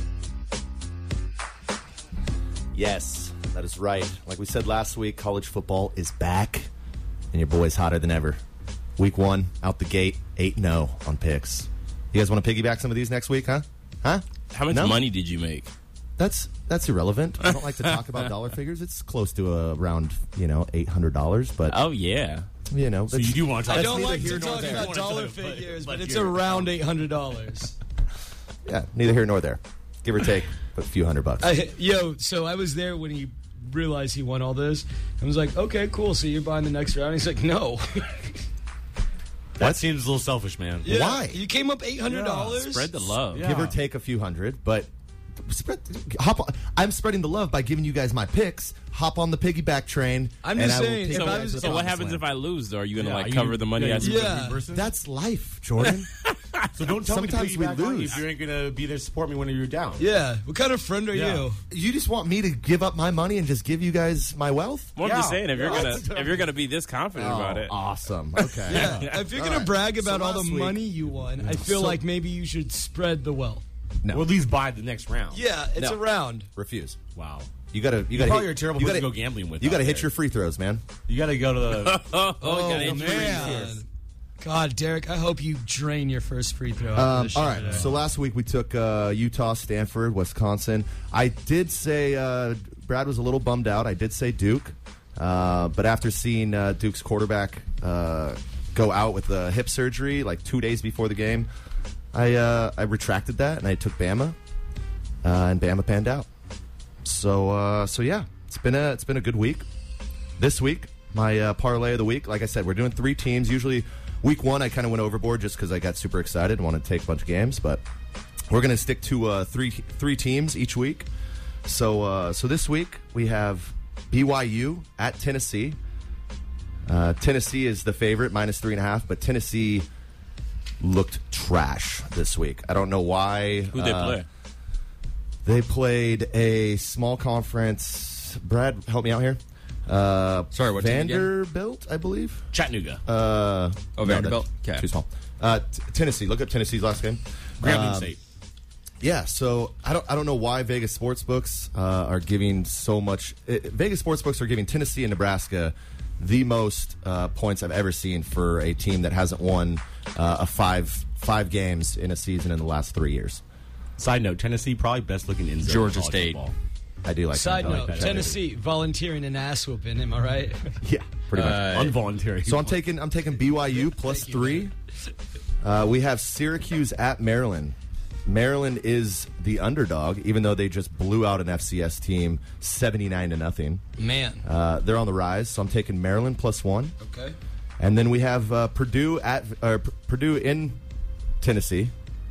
Speaker 7: Yes, that is right. Like we said last week, college football is back, and your boy's hotter than ever. Week one, out the gate, eight and oh on picks. You guys want to piggyback some of these next week, huh? Huh?
Speaker 5: How much
Speaker 7: No?
Speaker 5: money did you make?
Speaker 7: That's that's irrelevant. I don't like to talk about dollar figures. It's close to uh, around, you know, eight hundred dollars, but,
Speaker 5: Oh, yeah.
Speaker 7: you know.
Speaker 6: So you do want to talk
Speaker 2: I
Speaker 6: about
Speaker 2: don't like
Speaker 7: neither
Speaker 2: to
Speaker 7: here nor
Speaker 2: talk
Speaker 7: there.
Speaker 2: about dollar
Speaker 6: But-
Speaker 2: figures,
Speaker 6: but
Speaker 2: but it's
Speaker 6: here-
Speaker 2: around eight hundred dollars.
Speaker 7: Yeah, neither here nor there. Give or take a few hundred bucks.
Speaker 2: I, yo, so I was there when he realized he won all this. I was like, okay, cool. So you're buying the next round? He's like, no.
Speaker 6: That seems a little selfish, man.
Speaker 2: Yeah,
Speaker 7: Why?
Speaker 2: You came up eight hundred dollars?
Speaker 5: Spread the love.
Speaker 6: Yeah.
Speaker 7: Give or take a few hundred, but spread, hop on. I'm spreading the love by giving you guys my picks. Hop on the piggyback train.
Speaker 2: I'm
Speaker 7: and
Speaker 2: just
Speaker 7: I will
Speaker 2: saying,
Speaker 7: take
Speaker 2: if
Speaker 7: you
Speaker 2: I
Speaker 7: guys
Speaker 2: was-
Speaker 7: to the
Speaker 5: So what
Speaker 7: promised
Speaker 5: happens
Speaker 7: land.
Speaker 5: if I lose, though? Are you going to,
Speaker 6: Yeah,
Speaker 5: like,
Speaker 6: are you-
Speaker 5: cover the money
Speaker 6: yeah,
Speaker 5: I
Speaker 6: you
Speaker 5: spent?
Speaker 2: Yeah.
Speaker 6: reimbursing?
Speaker 7: That's life, Jordan.
Speaker 6: So don't tell
Speaker 7: Sometimes
Speaker 6: me
Speaker 7: we
Speaker 6: to piggyback on you
Speaker 7: lose.
Speaker 6: if you ain't going to be there to support me when you're down.
Speaker 2: Yeah. What kind of friend are
Speaker 6: Yeah.
Speaker 2: you?
Speaker 7: You just want me to give up my money and just give you guys my wealth?
Speaker 5: Well, I'm
Speaker 6: Yeah.
Speaker 5: just saying, if you're
Speaker 6: Yeah.
Speaker 5: gonna if you're gonna be this confident about it,
Speaker 7: Awesome. Okay.
Speaker 2: Yeah. If you're
Speaker 7: All
Speaker 2: going
Speaker 7: right.
Speaker 2: to brag
Speaker 7: So
Speaker 2: about all
Speaker 7: last
Speaker 2: the
Speaker 7: week-
Speaker 2: money you won, I feel
Speaker 7: So-
Speaker 2: like maybe you should spread the wealth.
Speaker 7: No.
Speaker 6: Or at least buy the next round.
Speaker 2: Yeah, it's
Speaker 7: No.
Speaker 2: a round.
Speaker 7: Refuse.
Speaker 6: Wow.
Speaker 7: You gotta. You
Speaker 6: You
Speaker 7: gotta.
Speaker 6: probably
Speaker 7: hit,
Speaker 6: are a terrible
Speaker 7: you
Speaker 6: person
Speaker 7: gotta,
Speaker 6: to go gambling with.
Speaker 7: You
Speaker 6: out
Speaker 7: gotta hit
Speaker 6: there.
Speaker 7: your free throws, man.
Speaker 6: You got to go to the.
Speaker 5: oh,
Speaker 2: Oh,
Speaker 5: gotta hit
Speaker 2: man. God, Derek, I hope you drain your first free throw. after
Speaker 7: Um,
Speaker 2: this show
Speaker 7: all right.
Speaker 2: today.
Speaker 7: So last week we took uh, Utah, Stanford, Wisconsin. I did say uh, Brad was a little bummed out. I did say Duke, uh, but after seeing uh, Duke's quarterback uh, go out with a hip surgery like two days before the game, I uh, I retracted that and I took Bama, uh, and Bama panned out. So uh, so yeah, it's been a it's been a good week. This week, my uh, parlay of the week, like I said, we're doing three teams. Usually, week one I kind of went overboard just because I got super excited and wanted to take a bunch of games, but we're going to stick to uh, three three teams each week. So uh, so this week we have B Y U at Tennessee. Uh, Tennessee is the favorite, minus three and a half, but Tennessee looked trash this week. I don't know why.
Speaker 5: Who'd they
Speaker 7: Uh,
Speaker 5: play?
Speaker 7: They played a small conference. Brad, help me out here. Uh,
Speaker 4: Sorry, what team again?
Speaker 7: Vanderbilt, I believe.
Speaker 6: Chattanooga.
Speaker 7: Uh,
Speaker 4: Oh,
Speaker 7: no,
Speaker 4: Vanderbilt?
Speaker 7: that's
Speaker 4: Okay.
Speaker 7: Too small. Uh, t- Tennessee. Look up Tennessee's last game.
Speaker 6: Grambling
Speaker 7: Um,
Speaker 6: State.
Speaker 7: Yeah, so I don't I don't know why Vegas sportsbooks uh, are giving so much. Uh, Vegas sportsbooks are giving Tennessee and Nebraska the most uh, points I've ever seen for a team that hasn't won uh, a five five games in a season in the last three years.
Speaker 6: Side note: Tennessee probably best looking in zone
Speaker 4: Georgia
Speaker 6: in college
Speaker 4: State.
Speaker 6: football.
Speaker 7: I do like.
Speaker 2: Side
Speaker 7: that. I like
Speaker 2: note,
Speaker 7: that.
Speaker 2: Tennessee volunteering an ass whooping. Am I right?
Speaker 7: Yeah, pretty much.
Speaker 4: Uh,
Speaker 6: Involuntary.
Speaker 7: So I'm taking I'm taking B Y U plus three. Uh, we have Syracuse at Maryland. Maryland is the underdog, even though they just blew out an F C S team seventy-nine to nothing.
Speaker 2: Man.
Speaker 7: Uh, they're on the rise, so I'm taking Maryland plus one.
Speaker 2: Okay.
Speaker 7: And then we have uh, Purdue at uh, P- Purdue in Tennessee.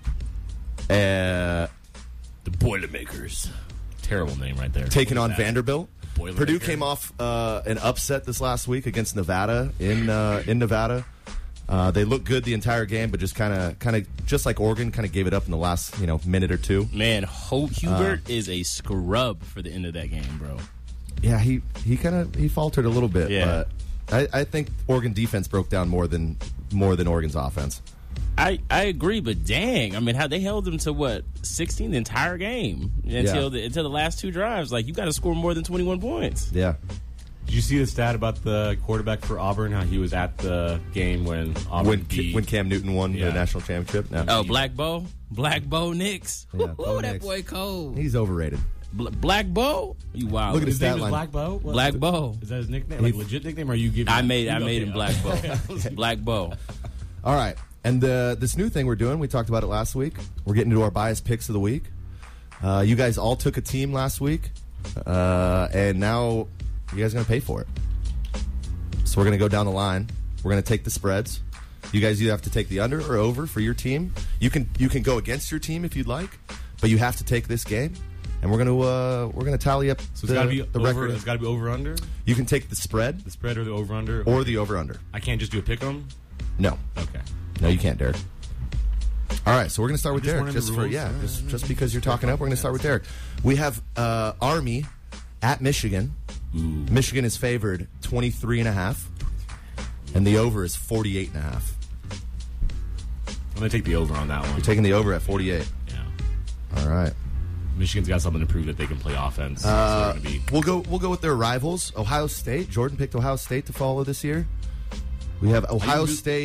Speaker 7: Uh,
Speaker 6: the Boilermakers. Terrible name right there.
Speaker 7: taking
Speaker 6: What
Speaker 7: on
Speaker 6: is that?
Speaker 7: Vanderbilt.
Speaker 6: Boilermaker?
Speaker 7: Purdue came off uh, an upset this last week against Nevada in uh, in Nevada. Uh, they looked good the entire game, but just kind of, kind of, just like Oregon, kind of gave it up in the last, you know, minute or two.
Speaker 5: Man, Ho- Hubert
Speaker 7: Uh,
Speaker 5: is a scrub for the end of that game, bro.
Speaker 7: Yeah, he he kind of he faltered a little bit,
Speaker 5: Yeah.
Speaker 7: but I, I think Oregon defense broke down more than more than Oregon's offense.
Speaker 5: I, I agree, but dang, I mean, how they held them to what sixteen the entire game until
Speaker 7: Yeah.
Speaker 5: the until the last two drives. Like you got to score more than twenty one points.
Speaker 7: Yeah,
Speaker 6: Did you see the stat about the quarterback for Auburn? How he was at the game when Auburn
Speaker 7: when
Speaker 6: beat
Speaker 7: when Cam Newton won
Speaker 6: Yeah.
Speaker 7: the national championship. No.
Speaker 5: Oh, Black Bo, Black Bo Nix.
Speaker 7: Yeah,
Speaker 5: Woo,
Speaker 7: Bo
Speaker 5: that
Speaker 7: Nix.
Speaker 5: boy cold.
Speaker 7: He's overrated.
Speaker 5: Bl- Black Bo, you wild.
Speaker 7: Look at his
Speaker 6: His name
Speaker 7: stat
Speaker 6: is
Speaker 7: line.
Speaker 6: Black Bo. What-
Speaker 5: Black Bo.
Speaker 6: Is that his nickname? Like legit nickname? Or are you giving?
Speaker 5: I made I
Speaker 6: Okay,
Speaker 5: made him
Speaker 6: okay.
Speaker 5: Black Bo. Black Bo.
Speaker 7: All right, and uh, this new thing we're doing, we talked about it last week. We're getting into our bias picks of the week. Uh, you guys all took a team last week, uh, and now you guys are going to pay for it. So we're going to go down the line. We're going to take the spreads. You guys either have to take the under or over for your team. You can you can go against your team if you'd like, but you have to take this game. And we're going to uh, we're going to tally up
Speaker 6: So it's
Speaker 7: the,
Speaker 6: got to be
Speaker 7: the
Speaker 6: over.
Speaker 7: record.
Speaker 6: It's got to be over under.
Speaker 7: You can take the spread
Speaker 6: The spread or the over under.
Speaker 7: or the over under.
Speaker 6: I can't just do a pick 'em.
Speaker 7: No,
Speaker 6: Okay.
Speaker 7: no, you can't, Derek. All right, so we're going to start with
Speaker 6: just
Speaker 7: Derek.
Speaker 6: learning the
Speaker 7: Just for
Speaker 6: rules.
Speaker 7: yeah, just, just because you're talking up, we're going to start with Derek. We have uh, Army at Michigan. Michigan is favored twenty-three and a half, and the over is forty-eight and a half.
Speaker 6: I'm gonna take the over on that one.
Speaker 7: You're taking the over at forty-eight.
Speaker 6: Yeah.
Speaker 7: All right.
Speaker 6: Michigan's got something to prove that they can play offense.
Speaker 7: Uh,
Speaker 6: so they're gonna be.
Speaker 7: we'll go. We'll go with their rivals, Ohio State. Jordan picked Ohio State to follow this year. We have Ohio
Speaker 6: do-
Speaker 7: State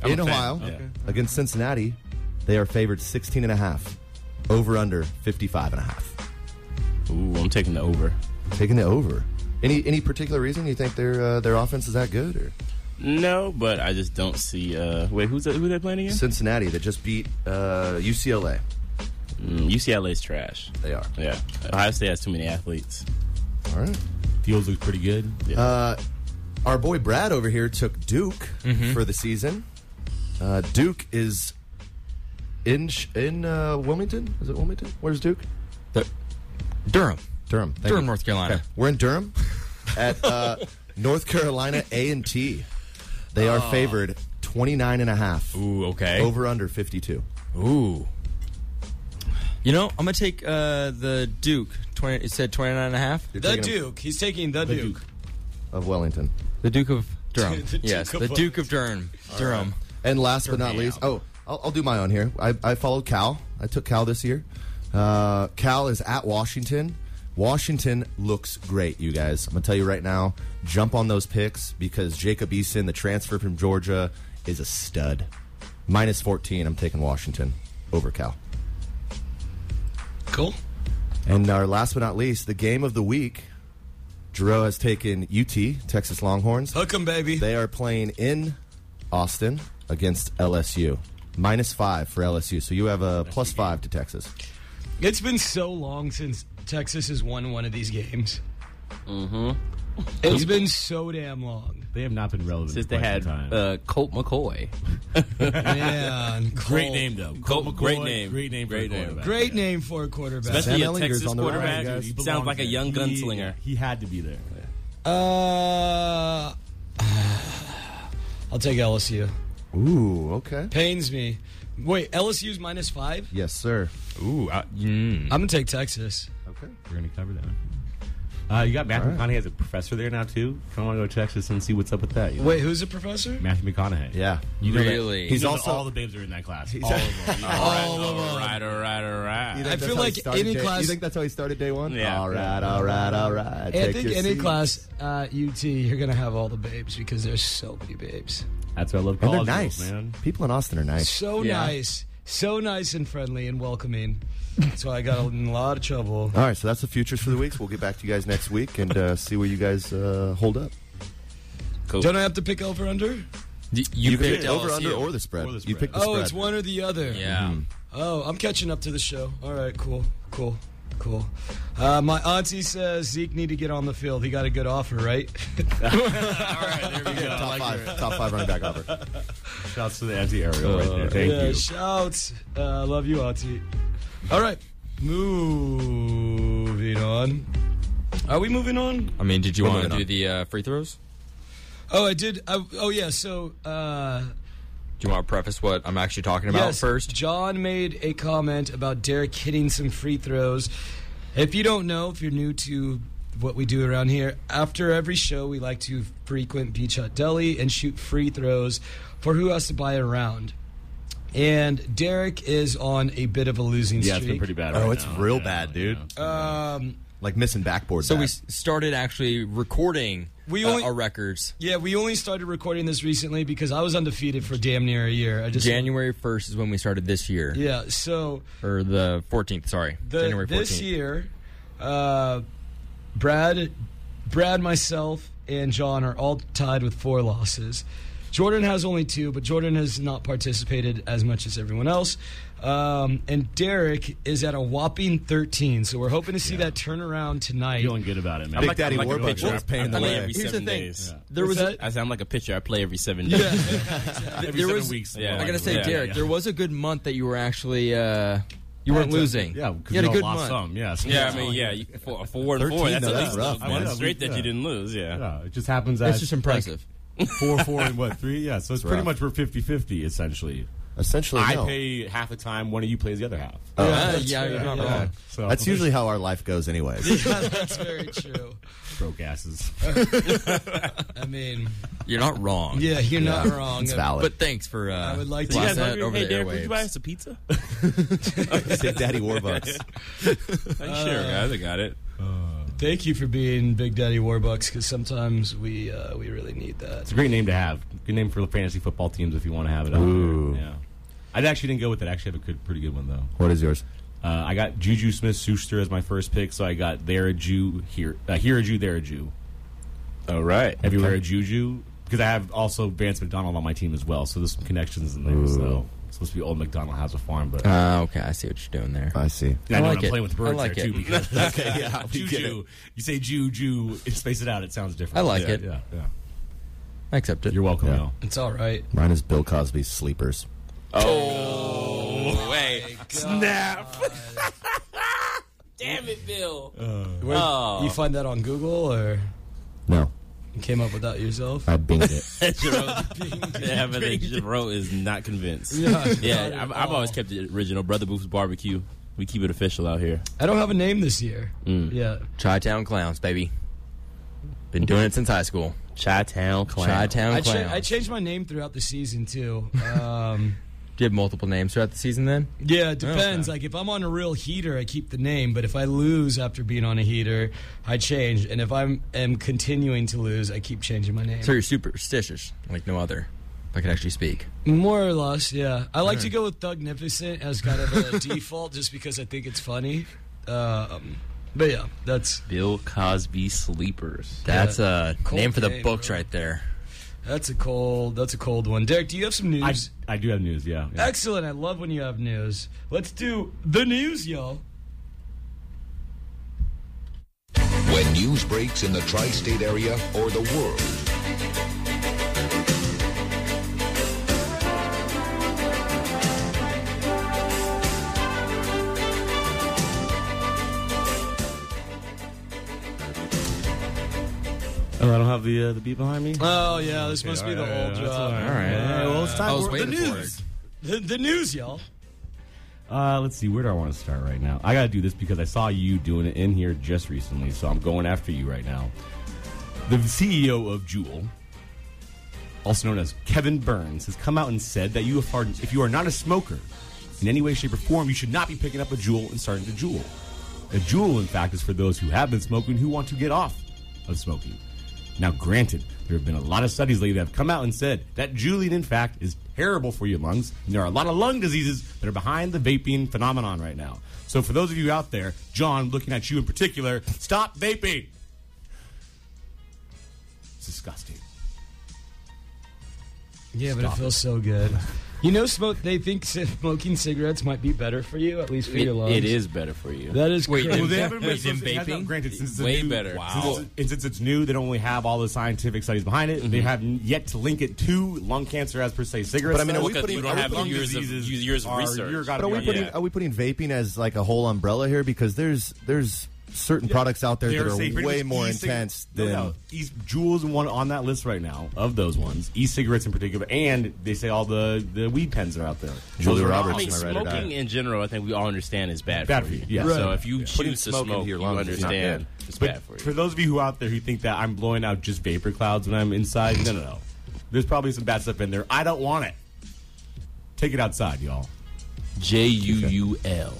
Speaker 7: in
Speaker 5: a fan.
Speaker 7: Ohio
Speaker 5: Okay.
Speaker 7: against Cincinnati. They are favored sixteen and a half. Over under fifty-five and a half.
Speaker 5: Ooh, I'm taking the over.
Speaker 7: Taking the over. Any any particular reason you think their uh, their offense is that good? Or
Speaker 5: No, but I just don't see. Uh, wait, who's that, who they playing again?
Speaker 7: Cincinnati that just beat uh, U C L A.
Speaker 5: Mm, U C L A's trash.
Speaker 7: They are.
Speaker 5: Yeah, Ohio State has too many athletes.
Speaker 7: All right.
Speaker 6: Fields looks pretty good.
Speaker 7: Uh, our boy Brad over here took Duke for the season. Uh, Duke is in sh- in uh, Wilmington. Is it Wilmington? Where's Duke?
Speaker 4: The, Durham.
Speaker 7: Durham. Thank
Speaker 4: Durham,
Speaker 7: you.
Speaker 4: North Carolina.
Speaker 7: Okay. We're in Durham at uh, North Carolina A and T. They are favored twenty-nine and a half.
Speaker 4: Ooh, okay.
Speaker 7: Over under fifty-two.
Speaker 4: Ooh. You know, I'm going to take uh, the Duke. twenty, it said twenty-nine and a half?
Speaker 7: You're
Speaker 2: The
Speaker 7: taking him
Speaker 2: Duke. He's taking the,
Speaker 7: The
Speaker 2: Duke.
Speaker 7: Duke. Of Wellington.
Speaker 4: The Duke of Durham.
Speaker 2: The Duke
Speaker 4: yes,
Speaker 2: of
Speaker 4: the Duke of Durham. Durham.
Speaker 7: And last but not least, oh, I'll, I'll do my own here. I, I followed Cal. I took Cal this year. Uh, Cal is at Washington. Washington looks great, you guys. I'm going to tell you right now, jump on those picks because Jacob Eason, the transfer from Georgia, is a stud. Minus fourteen, I'm taking Washington over Cal.
Speaker 2: Cool.
Speaker 7: And our last but not least, the game of the week, Giroux has taken U T, Texas Longhorns.
Speaker 2: Hook 'em, baby.
Speaker 7: They are playing in Austin against L S U. Minus five for L S U. So you have a plus five to Texas.
Speaker 2: It's been so long since Texas has won one of these games.
Speaker 5: Mm-hmm.
Speaker 2: It's been so damn long.
Speaker 6: They have not been relevant
Speaker 5: Since
Speaker 6: for
Speaker 5: they
Speaker 6: quite
Speaker 5: had
Speaker 6: some time.
Speaker 5: uh, Colt McCoy.
Speaker 2: Man,
Speaker 6: great
Speaker 2: Cole.
Speaker 6: name though.
Speaker 5: Colt,
Speaker 6: Colt
Speaker 5: great
Speaker 6: McCoy,
Speaker 5: name.
Speaker 6: Great name.
Speaker 5: Great
Speaker 6: for a
Speaker 5: name.
Speaker 6: quarterback.
Speaker 2: Great
Speaker 6: Yeah.
Speaker 2: name for a quarterback.
Speaker 5: Especially
Speaker 7: Sam
Speaker 5: a
Speaker 7: Ehlinger's
Speaker 5: Texas
Speaker 7: on the rise,
Speaker 5: quarterback.
Speaker 7: guys.
Speaker 6: He
Speaker 5: Sounds
Speaker 6: belongs
Speaker 5: like a
Speaker 6: there.
Speaker 5: young
Speaker 6: He-
Speaker 5: gunslinger.
Speaker 6: He had to be there.
Speaker 2: Uh, I'll take L S U.
Speaker 7: Ooh, okay.
Speaker 2: Pains me. Wait, L S U's minus five?
Speaker 7: Yes, sir.
Speaker 4: Ooh. Uh, mm.
Speaker 2: I'm going to take Texas.
Speaker 7: Okay.
Speaker 6: We're going to cover that. Uh, you got Matthew McConaughey as a professor there now, too. Come on, go to Texas and see what's up with that. You know?
Speaker 2: Wait, who's the professor?
Speaker 6: Matthew McConaughey.
Speaker 7: Yeah.
Speaker 6: You know that-
Speaker 4: Really?
Speaker 6: you
Speaker 7: He's
Speaker 6: know that
Speaker 7: also-
Speaker 6: all the babes are in that class.
Speaker 7: He's-
Speaker 6: all of them.
Speaker 2: All of
Speaker 5: All
Speaker 2: them.
Speaker 5: right, all right, all
Speaker 7: You
Speaker 5: right.
Speaker 7: think
Speaker 2: I
Speaker 7: that's
Speaker 2: feel
Speaker 7: how he
Speaker 2: like
Speaker 7: started
Speaker 2: any
Speaker 7: day-
Speaker 2: class-
Speaker 7: You think that's how he started day one?
Speaker 5: Yeah.
Speaker 7: All right, all right, all right.
Speaker 2: I
Speaker 7: Take
Speaker 2: think
Speaker 7: your
Speaker 2: any
Speaker 7: seats.
Speaker 2: class at U T, you're going to have all the babes because there's so many babes.
Speaker 6: That's why I love
Speaker 7: And they're
Speaker 6: college
Speaker 7: nice.
Speaker 6: girls, man.
Speaker 7: People in Austin are nice.
Speaker 2: So
Speaker 4: Yeah.
Speaker 2: nice. So nice and friendly and welcoming. That's why I got in a lot of trouble.
Speaker 7: All right, so that's the futures for the weeks. We'll get back to you guys next week and uh, see where you guys uh, hold up.
Speaker 5: Cool.
Speaker 2: Don't I have to pick over under?
Speaker 4: You,
Speaker 7: You, can
Speaker 4: picked
Speaker 7: pick over,
Speaker 4: L S U.
Speaker 7: under, or the spread.
Speaker 6: Or the
Speaker 7: You
Speaker 6: spread.
Speaker 7: pick the
Speaker 2: Oh,
Speaker 7: spread.
Speaker 2: it's one or the other.
Speaker 4: Yeah.
Speaker 2: Oh, I'm catching up to the show. All right, cool, cool, cool. Uh, my auntie says Zeke need to get on the field. He got a good offer, right?
Speaker 6: All right, there we go. I
Speaker 7: Top
Speaker 6: like
Speaker 7: five,
Speaker 6: it.
Speaker 7: top five running back offer.
Speaker 6: Shouts to the anti-aerial right there. Thank
Speaker 2: yeah,
Speaker 6: you.
Speaker 2: shouts. Uh, love you, auntie. All right, moving on. Are we moving on?
Speaker 4: I mean, did you
Speaker 7: We're
Speaker 4: want to
Speaker 7: moving
Speaker 4: do
Speaker 7: on.
Speaker 4: the uh, free throws?
Speaker 2: Oh, I did. I, oh, yeah. So, uh,
Speaker 4: Do you want to preface what I'm actually talking about
Speaker 2: yes,
Speaker 4: first?
Speaker 2: John made a comment about Derek hitting some free throws. If you don't know, if you're new to what we do around here, after every show, we like to frequent Beach Hut Deli and shoot free throws for who has to buy a round. And Derek is on a bit of a losing
Speaker 6: Yeah, it's
Speaker 2: streak.
Speaker 6: been pretty bad.
Speaker 7: Oh,
Speaker 6: right
Speaker 7: it's
Speaker 6: now.
Speaker 7: real
Speaker 6: Yeah,
Speaker 7: bad, dude.
Speaker 6: yeah.
Speaker 2: Um,
Speaker 7: Like missing backboard.
Speaker 4: So
Speaker 7: bad.
Speaker 4: we s- started actually recording
Speaker 2: We
Speaker 4: uh,
Speaker 2: only-
Speaker 4: our records.
Speaker 2: yeah, we only started recording this recently because I was undefeated for damn near a year. I just
Speaker 4: January first is when we started this year.
Speaker 2: Yeah, so
Speaker 4: Or the fourteenth, sorry.
Speaker 2: the,
Speaker 4: January fourteenth.
Speaker 2: this year, uh, Brad, Brad, myself, and John are all tied with four losses. Jordan has only two, but Jordan has not participated as much as everyone else. Um, and Derek is at a whopping thirteen, so we're hoping to see that turnaround tonight.
Speaker 6: Feeling good about it, man.
Speaker 7: Big
Speaker 5: like-
Speaker 7: Daddy
Speaker 5: I'm like a
Speaker 7: Warbucks
Speaker 5: pitcher.
Speaker 7: was paying
Speaker 5: I
Speaker 7: the
Speaker 5: play
Speaker 7: way.
Speaker 5: every
Speaker 4: Here's the
Speaker 5: seven
Speaker 4: thing.
Speaker 5: days.
Speaker 4: There was
Speaker 2: What's
Speaker 4: a,
Speaker 2: that?
Speaker 5: I sound like a pitcher. I play every seven days.
Speaker 2: Yeah.
Speaker 6: Every
Speaker 4: there
Speaker 6: seven
Speaker 4: was,
Speaker 6: weeks.
Speaker 5: Yeah.
Speaker 4: I gotta say,
Speaker 5: Yeah.
Speaker 4: Derek,
Speaker 6: Yeah.
Speaker 4: there was a good month that you were actually uh, you weren't losing.
Speaker 6: Yeah, because
Speaker 4: you had a
Speaker 6: all
Speaker 4: good
Speaker 6: lost
Speaker 4: month.
Speaker 6: some. Yes.
Speaker 5: Yeah, I mean, yeah, you, for, four and four.
Speaker 7: thirteen,
Speaker 5: That's
Speaker 7: though,
Speaker 5: at
Speaker 7: that's
Speaker 5: least
Speaker 7: rough,
Speaker 5: a
Speaker 7: man.
Speaker 5: month straight that
Speaker 6: Yeah.
Speaker 5: you didn't lose. Yeah.
Speaker 6: Yeah, it just happens
Speaker 4: That's
Speaker 6: as
Speaker 4: just impressive.
Speaker 6: like, four, four, and what three? Yeah, so it's pretty
Speaker 7: rough.
Speaker 6: much we're fifty-fifty essentially.
Speaker 7: Essentially,
Speaker 6: I
Speaker 7: no.
Speaker 6: pay half the time. One of you plays the other half.
Speaker 7: Oh,
Speaker 4: Uh,
Speaker 2: that's
Speaker 4: yeah,
Speaker 2: fair,
Speaker 4: you're not
Speaker 2: yeah.
Speaker 4: wrong.
Speaker 6: So
Speaker 7: That's usually how our life goes, anyways.
Speaker 2: Yeah, that's very true.
Speaker 6: broke asses.
Speaker 2: I mean,
Speaker 4: You're not wrong.
Speaker 2: yeah, you're not wrong.
Speaker 7: It's valid.
Speaker 4: But thanks for uh,
Speaker 2: I would like to-
Speaker 5: You
Speaker 4: tossing
Speaker 5: guys
Speaker 4: that
Speaker 5: hungry?
Speaker 4: over
Speaker 5: Hey,
Speaker 4: the
Speaker 5: Derek, would you buy
Speaker 4: airwaves.
Speaker 5: us a pizza?
Speaker 7: Big Daddy Warbucks.
Speaker 5: Like, sure, guys, I got it.
Speaker 2: Thank you for being Big Daddy Warbucks, because sometimes we uh, we really need that.
Speaker 6: It's a great name to have. Good name for fantasy football teams if you want to have it out
Speaker 7: Ooh.
Speaker 6: there. Yeah. I actually didn't go with it. I actually have a good, pretty good one, though.
Speaker 7: What is yours?
Speaker 6: Uh, I got Juju Smith-Schuster as my first pick, so I got there a Jew, here, uh, here a Jew, there a Jew.
Speaker 5: All right.
Speaker 6: Everywhere a Juju. Because I have also Vance McDonald on my team as well, so there's some connections in there.
Speaker 7: Ooh.
Speaker 6: So it's supposed to be old McDonald has a farm, but
Speaker 4: Uh, okay, I see what you're doing there.
Speaker 7: I see.
Speaker 6: I know
Speaker 4: like
Speaker 6: I'm
Speaker 4: it.
Speaker 6: playing with birds
Speaker 4: I like
Speaker 6: there
Speaker 4: it.
Speaker 6: too. Because
Speaker 7: Okay, yeah, we get
Speaker 6: Juju.
Speaker 7: it.
Speaker 6: You say Juju, space it out. It sounds different.
Speaker 4: I like
Speaker 6: Yeah,
Speaker 4: it.
Speaker 6: Yeah, yeah.
Speaker 4: I accept it.
Speaker 6: You're welcome.
Speaker 7: Yeah.
Speaker 6: Al.
Speaker 2: It's all right.
Speaker 7: Mine is Bill Cosby's Sleepers.
Speaker 5: Oh, wait.
Speaker 6: Snap.
Speaker 5: Damn it, Bill.
Speaker 2: Where,
Speaker 5: Oh.
Speaker 2: You find that on Google, or
Speaker 7: No,
Speaker 2: you came up with that yourself?
Speaker 7: I binged it.
Speaker 5: Jerome, yeah, but then Jerome is not convinced.
Speaker 2: Yeah,
Speaker 5: Yeah,
Speaker 2: not
Speaker 5: I've,
Speaker 2: at
Speaker 5: I've
Speaker 2: all.
Speaker 5: always kept it original. Brother Booth's Barbecue. We keep it official out here.
Speaker 2: I don't have a name this year.
Speaker 5: Mm.
Speaker 2: Yeah.
Speaker 4: Chi-Town Clowns, baby. Been doing it since high school.
Speaker 5: Chi-Town Clown.
Speaker 4: Chi-Town
Speaker 2: I, cha-
Speaker 4: Clowns.
Speaker 2: I changed my name throughout the season, too. Um,
Speaker 4: Do you have multiple names throughout the season then?
Speaker 2: yeah, it depends.
Speaker 4: Okay.
Speaker 2: Like, if I'm on a real heater, I keep the name. But if I lose after being on a heater, I change. And if I am continuing to lose, I keep changing my name.
Speaker 4: So you're superstitious, like no other. If I could actually speak.
Speaker 2: More or less, yeah. I like to go with Thugnificent as kind of a default just because I think it's funny. Um, but yeah, that's
Speaker 5: Bill Cosby Sleepers.
Speaker 4: That's
Speaker 2: Yeah.
Speaker 4: a
Speaker 2: Cold
Speaker 4: name for the
Speaker 2: game,
Speaker 4: books
Speaker 2: bro.
Speaker 4: right there.
Speaker 2: that's a cold that's a cold one. Derek, do you have some
Speaker 6: I,
Speaker 2: news?
Speaker 6: I do have news, yeah. yeah.
Speaker 2: Excellent. I love when you have news. Let's do the news, y'all.
Speaker 9: When news breaks in the tri-state area or the world,
Speaker 6: Oh, I don't have the uh, the beat behind me.
Speaker 2: Oh yeah, this must be the old drop.
Speaker 4: All right.
Speaker 6: well, it's time
Speaker 4: I was
Speaker 6: for
Speaker 4: waiting
Speaker 6: the
Speaker 4: for
Speaker 6: news.
Speaker 2: The, the news, y'all.
Speaker 6: Uh, let's see, where do I want to start right now? I got to do this because I saw you doing it in here just recently, so I'm going after you right now. The C E O of Juul, also known as Kevin Burns, has come out and said that you are, if you are not a smoker in any way, shape, or form, you should not be picking up a Juul and starting to Juul. A Juul, in fact, is for those who have been smoking who want to get off of smoking. Now, granted, there have been a lot of studies lately that have come out and said that Juuling, in fact, is terrible for your lungs, and there are a lot of lung diseases that are behind the vaping phenomenon right now. So for those of you out there, John, looking at you in particular, stop vaping. It's disgusting.
Speaker 2: Yeah, but
Speaker 6: Stop
Speaker 2: it feels so good. You know, smoke. They think smoking cigarettes might be better for you, at least for
Speaker 5: It,
Speaker 2: your lungs.
Speaker 5: it is better for you.
Speaker 2: That is
Speaker 4: Wait,
Speaker 2: crazy.
Speaker 6: Well, they
Speaker 4: Vaping?
Speaker 6: haven't been
Speaker 4: Wait,
Speaker 6: so-
Speaker 4: in
Speaker 6: it has not-
Speaker 4: vaping?
Speaker 6: Granted, since it's a
Speaker 5: Way
Speaker 6: new-
Speaker 5: better.
Speaker 6: Since
Speaker 5: Wow.
Speaker 6: it's, and since it's new, they don't really have all the scientific studies behind it. They have yet to link it to lung cancer as per se cigarettes.
Speaker 7: But I mean, are
Speaker 6: does.
Speaker 7: we
Speaker 5: Because
Speaker 7: putting-
Speaker 5: you
Speaker 7: are
Speaker 5: don't
Speaker 7: we
Speaker 5: have
Speaker 7: putting
Speaker 5: years of,
Speaker 6: diseases
Speaker 5: years of
Speaker 6: are-
Speaker 5: research.
Speaker 6: you're gotta
Speaker 7: But are
Speaker 6: be
Speaker 7: we
Speaker 6: on-
Speaker 7: putting
Speaker 6: yeah.
Speaker 7: are we putting vaping as like a whole umbrella here? Because there's there's certain products out there
Speaker 6: They're
Speaker 7: that are
Speaker 6: safe. Pretty
Speaker 7: way
Speaker 6: much
Speaker 7: more
Speaker 6: e-cig-
Speaker 7: intense
Speaker 6: no
Speaker 7: than.
Speaker 6: doubt. E- Juul's one on that list right now of those ones. E-cigarettes in particular, and they say all the, the weed pens are out there.
Speaker 7: Julia
Speaker 6: Those are
Speaker 7: Roberts,
Speaker 5: I mean,
Speaker 7: am I right or
Speaker 5: smoking
Speaker 7: not?
Speaker 5: in general, I think we all understand is bad,
Speaker 6: Bad
Speaker 5: for
Speaker 6: for
Speaker 5: you.
Speaker 6: you, yeah.
Speaker 5: So
Speaker 2: Right.
Speaker 5: if you
Speaker 7: Putting
Speaker 5: choose to
Speaker 7: smoke
Speaker 5: smoke,
Speaker 7: into your
Speaker 5: you
Speaker 7: lungs is not
Speaker 5: understand
Speaker 7: good.
Speaker 5: it's
Speaker 6: But
Speaker 5: bad for you.
Speaker 6: for those of you who out there who think that I'm blowing out just vapor clouds when I'm inside, no, no, no. There's probably some bad stuff in there. I don't want it. Take it outside, y'all.
Speaker 5: J U U L.